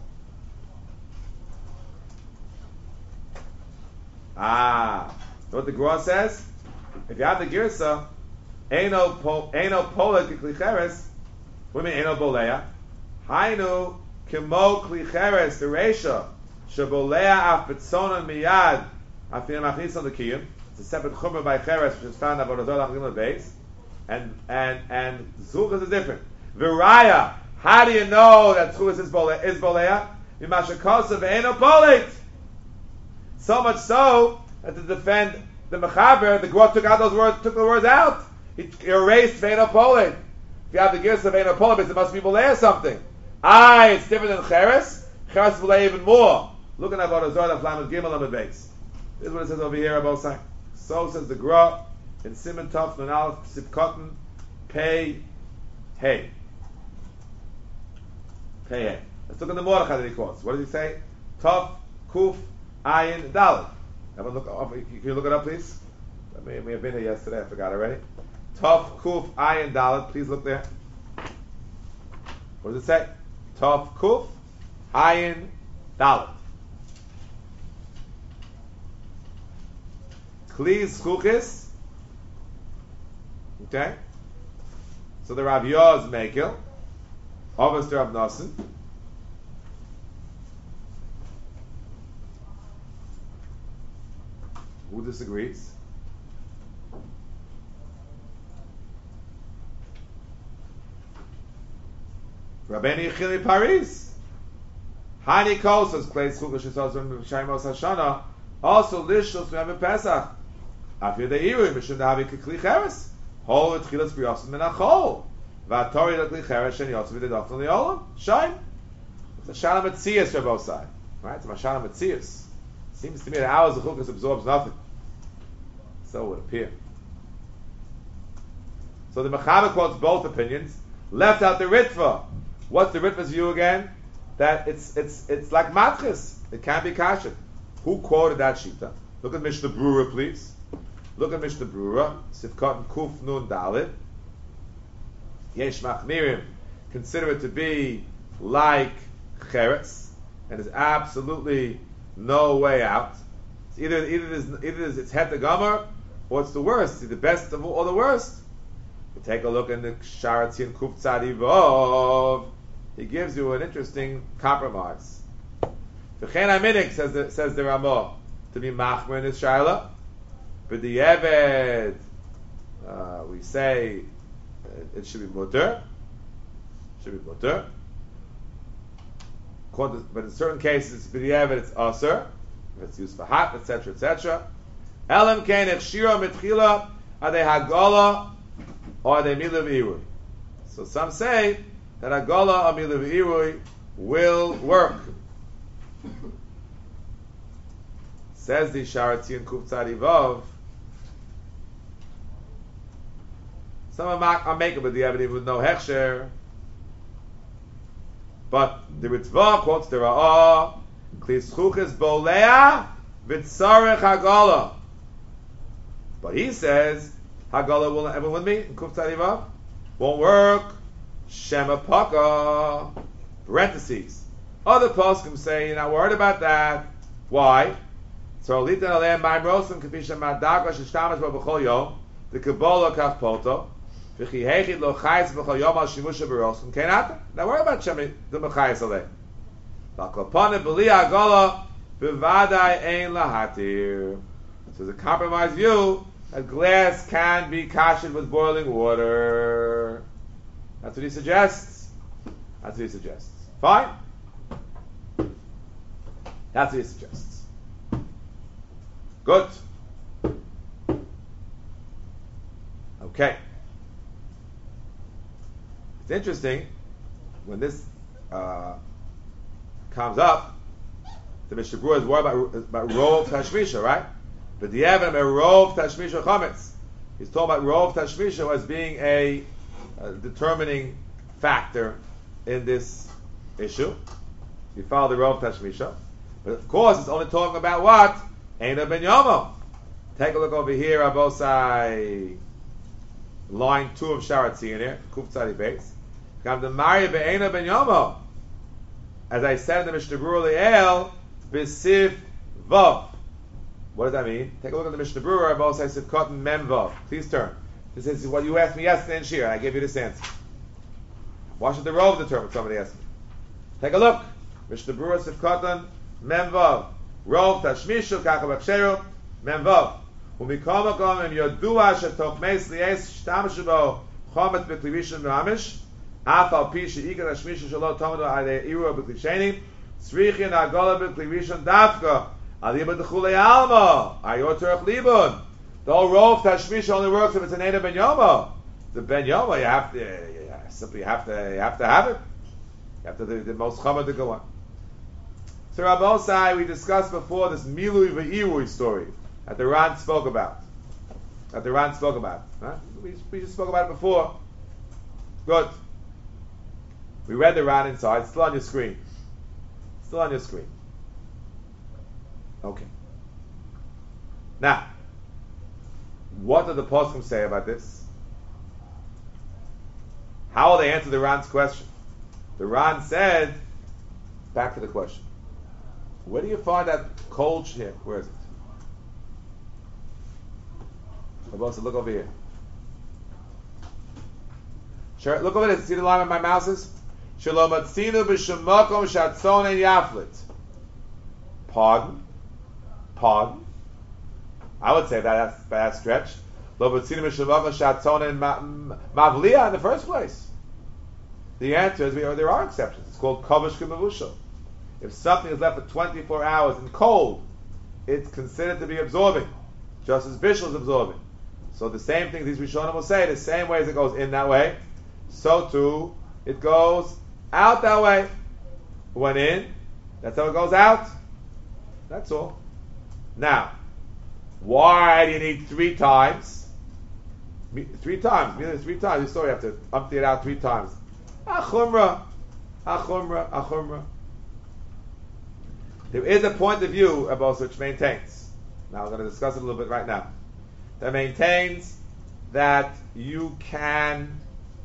Ah. So what the Gra says? If you have the Girsa, Eino Polet Kli Cheres, what do you mean Eino Bolea? Hainu Kimo Kli Cheres, the Reisha. Shabolea af betzonon miyad afin machnis on the kiyum. It's a separate chumrah by cheres, which is found on Avodah Zarah on the base, and and and zuchas is different. Viraya, how do you know that zuchas is bolea? Is bolea? Mimashakosav ve'eno polit. So much so that to defend the mechaber, the Gra took out those words, took the words out. He erased ve'eno polit. If you have the gears of ve'eno polit, it must be bolea something. Ah, it's different than cheres. Cheres bolea even more. Look at Avodah Zarah, Lamed Gimel, Lamed Beis. This is what it says over here about saying. So says the Gra in Siman Tov Nun Aleph Sivkotten Pei Hey. Pei Hey. Let's look at the Mordechai that he quotes. What does he say? Tov Kuf Ayin Dalet. Everyone look. Can you look it up, please? I may, may have been here yesterday. I forgot already. Tov Kuf Ayin Dalet. Please look there. What does it say? Tov Kuf Ayin Dalet. Kli Zchuchis. Okay? So the Rav Yoz Mekil, Avos Rav Nosson. Who disagrees? Rabbeinu Yechili Paris. Hani Kosos plays Chukas Shesosrim Shemos Hashana. Also Lishos Mem Pesach. After the Iru Mishum Davi Kli Cheres. Hol Tchilas Briyosim Menachol. Vatori Kli Cheres and Yotzim Vidadach Leolam. Shine. It's a Shana Metzias for both sides. Right? It's a Shana Metzias. Seems to me that hours of Chukas absorbs nothing. So it would appear. So the Mechaber quotes both opinions. Left out the Ritva. What's the Ritva's view again? That it's it's it's like matchis. It can't be kasher. Who quoted that shita? Look at Mishnah Brura, please. Look at Mishnah Brura. Sifkat Kuf Nun Dalit. Yesh Machmirim. Consider it to be like cheretz, and there's absolutely no way out. It's either either there's, either there's, it's het the gomer, or it's the worst. It's the best of all, or the worst. You take a look in the Sharatzi Kuf Tzadi Vov. He gives you an interesting compromise. V'chein haminik, says the says the Ramah, to be machmer in his shaila. But the Eved, uh, we say uh, it should be mutter. Should be mutter. But in certain cases, for the Eved, it's aser. If it's used for hot, et cetera, et cetera. Elam kein echshira mitchila ade hagala or ade milav irui. So some say that Agala Amilav Irui will work. Says the Sharati and Kuf Tzadi Vav. Some are making with the evidence with no hechsher. But the Ritva quotes the Ra'ah, Klis Chuches Bolea V'tzarech Hagala. But he says, Hagala will, everyone with me, in Kuf Tzadi Vav, won't work. Shema Paka, parentheses. Other poskim say you're not worried about that. Why? So Litan Alem Maim Rosim Kapisha Madaga Shishtamas B'Bechol Yom the Kabbalah Kach Poto V'Chi Heichid Lo Chayis B'Chol Yom Al Shimusha B'Rosim Kenata. Not worry about Shema the Mechayis Alem. L'Klapane B'Li Agala B'Vadai Ein Lahatir. So the compromise view that glass can be kashed with boiling water. That's what he suggests. That's what he suggests. Fine. That's what he suggests. Good. Okay. It's interesting when this uh, comes up. The Mishnah Berurah is worried about, about rov tashmisha, right? But the Evan rov tashmisha chametz. He's talking about rov tashmisha as being a Uh, determining factor in this issue. You follow the Rov Tashmisha. But of course, it's only talking about what? Eina ben Yomo. Take a look over here, Abosai, line two of Sharatzi in here, Kuf Tzadi Beis. Come to Maria be'Eina ben Yomo. As I said in the Mishnah Berurah Le'el, B'Siv Vav. What does that mean? Take a look at the Mishnah Berurah, Abosai Sivkot Mem Vav. Please turn. This is what you asked me yesterday in Shir, and I gave you this answer. Why should the Rov determine? Somebody asked me. Take a look. Mishnah Berurah Sivkatan Mem Vav. Rov Tashmishu Kakabakshero Mem Vav. Umikomakom Im Yodua Shetoch Meis Lies Shtamashu Bo Chomet Beklivishin Mamish Afal Pi Sheika Tashmishu Shalo Tomodo Ade Iru Beklisheni Tzrichin Agola Beklivishin Dafka Aliba Dechule Alma Ayor Terech Libun. The whole Rov Tashmisha only works if it's an Eina ben Yomo. The ben Yomo, you have to, you simply have to, you have to have it. You have to the, the most chama to go on. So Rabbosai, we discussed before this Milui Ve'irui story that the Ran spoke about. That the Ran spoke about. Huh? We, we just spoke about it before. Good. We read the Ran inside. Still on your screen. Still on your screen. Okay. Now, what did the poskim say about this? How will they answer the Ran's question? The Ran said, back to the question. Where do you find that cold shit? Where is it? I'm supposed to look over here. Sure, look over there. See the line where my mouse is? Shalom atzinu b'shemakom shatzon en yaflit. Pardon? Pardon? I would say that that's that stretch. Lo b'tzinu b'shemakom shatzon en mavliya in the first place. The answer is we are, there are exceptions. It's called kavush k'mavushal. If something is left for twenty-four hours in cold, it's considered to be absorbing, just as bishul is absorbing. So the same thing these Rishonim will say, the same way as it goes in that way, so too it goes out that way. Went in, that's how it goes out. That's all. Now, why do you need three times? Three times, meaning three times. You still have to empty it out three times. Achumra, achumra, achumra. There is a point of view about which maintains. Now we're going to discuss it a little bit right now. That maintains that you can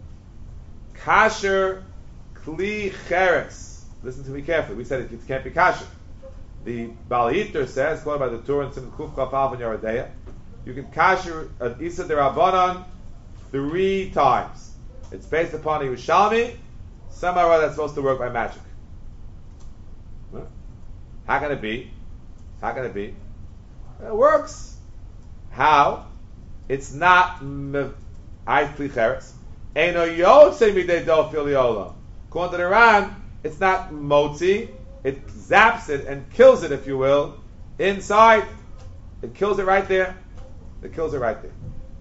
kasher kli cheres. Listen to me carefully. We said it, it can't be kasher. The Bal Yiter says, quoted by the Tur and Sim Kuf Chaf Alf and Yoredeya, you can kasher an Isa de Rabbanon three times. It's based upon a Yerushalmi. Somehow that's supposed to work by magic. Huh? How can it be? How can it be? It works. How? It's not Ais Kli Cheres. Eino Yotze Midei Do Filiola. According to the Ran, it's not Motzi. It zaps it and kills it, if you will, inside. It kills it right there. It kills it right there.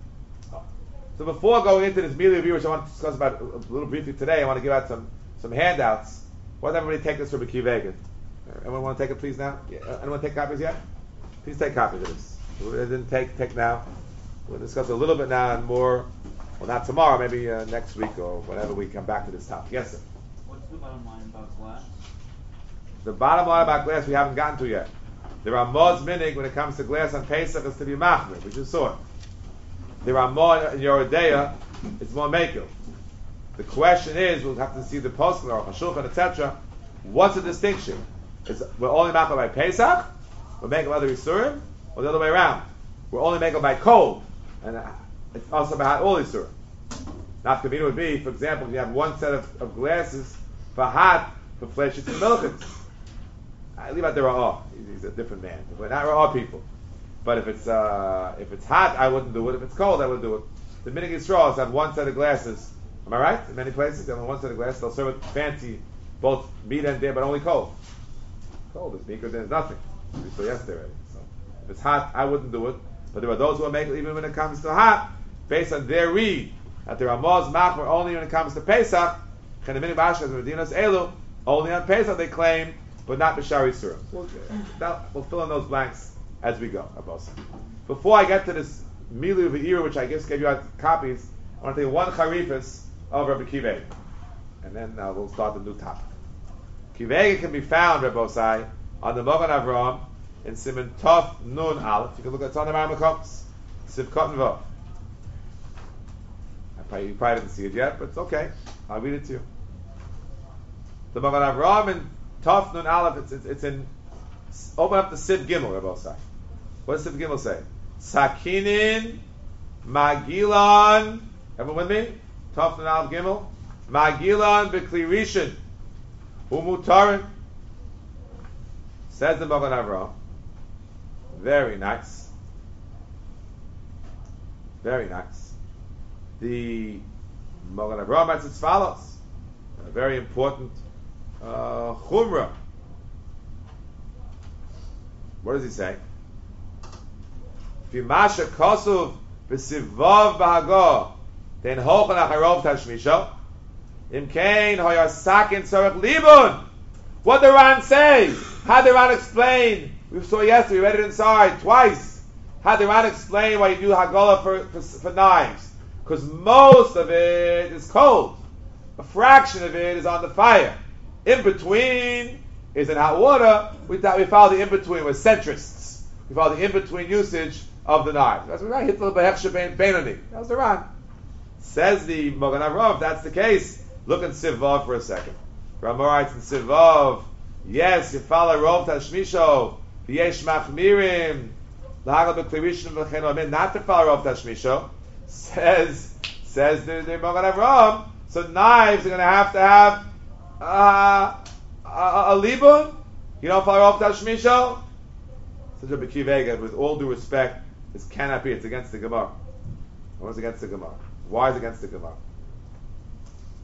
So before going into this melee review, which I want to discuss about a little briefly today, I want to give out some, some handouts. Why doesn't everybody take this from a Kivegan? Anyone want to take it, please, now? Yeah. Anyone take copies yet? Please take copies of this. We didn't take take now. We'll discuss a little bit now and more. Well, not tomorrow, maybe uh, next week or whenever we come back to this topic. Yes, sir. What's the bottom line about glass? The bottom line about glass we haven't gotten to yet. There are Moz Minig when it comes to glass on Pesach is to be machmir, which is saw. There are more in Yoredeya, it's more mekel. The question is, we'll have to see the poskim or Hashulchan, et cetera. What's the distinction? Is we're only machmir by Pesach, we're making other Isurim, or the other way around? We're only making by cold, and it's also about all Isurim. Now, Kavina would be, for example, if you have one set of, of glasses for hot, for flesh, it's milchins. I leave out the Ra'ah. He's a different man. We're not Ra'ah people. But if it's uh, if it's hot, I wouldn't do it. If it's cold, I would do it. The Minig Yisrael have one set of glasses. Am I right? In many places, they have one set of glasses. They'll serve it fancy, both meat and beer, but only cold. Cold is meeker, there's nothing. We saw yesterday already. So if it's hot, I wouldn't do it. But there are those who will make it even when it comes to hot, based on their read, that there are Moz Machmer only when it comes to Pesach, only on Pesach they claim, but not B'Shari Surah. We'll, we'll fill in those blanks as we go. Before I get to this Milu V'ira, which I just gave you out copies, I want to take one Charifas of Rabbi Kivega. And then uh, we'll start the new topic. Kivega can be found, Rabbi Osai, on the Mogan Avram, in Siman Tov Nun Aleph. You can look at it on the Ramakoms. Sivkot and Vav. You probably didn't see it yet, but it's okay. I'll read it to you. The Mogan Avram in Tov Nun Aleph, it's, it's, it's in, open up the Siv Gimel, Rabbi Osai. What does Siv Gimel say? Sakinin, Magilon, everyone with me? Tov Nun Aleph Gimel. Magilon B'Kli Rishon, Umutarin. Says the Mogan Avram. Very nice. Very nice. The Mogan Avram writes as follows. A very important uh, chumrah. What does he say? Fimasha kosuv b'sivav b'hago ten hochan acharov tashmisho im kein hoyasakin tzorech libun. What did the Ran say? How did the Ran explain? We saw yesterday, we read it inside twice. How did the Ran explain why you do hagolah for, for, for knives? Because most of it is cold. A fraction of it is on the fire. In between is in hot water. We thought we found the in between. We're centrists. We found the in between usage of the knife. That's what Ran hit the behechshe benoni. That was the Ran. Says the Mogan Avram, if that's the case, look at Sivav for a second. Ramah writes in Sivav, yes, you follow Rov Tashmisho, V'yesh Machmirim, L'hagal B'Klirishim V'chen Omin, not to follow Rov Tashmisho, says, says the, the Mogan Avram, so knives are going to have to have uh, a, a, a libun? You don't follow Rov Tashmisho? Says Rabbi Kivega, with all due respect, this cannot be, it's against the Gemara. What's against the Gemara? Why is it against the Gemara?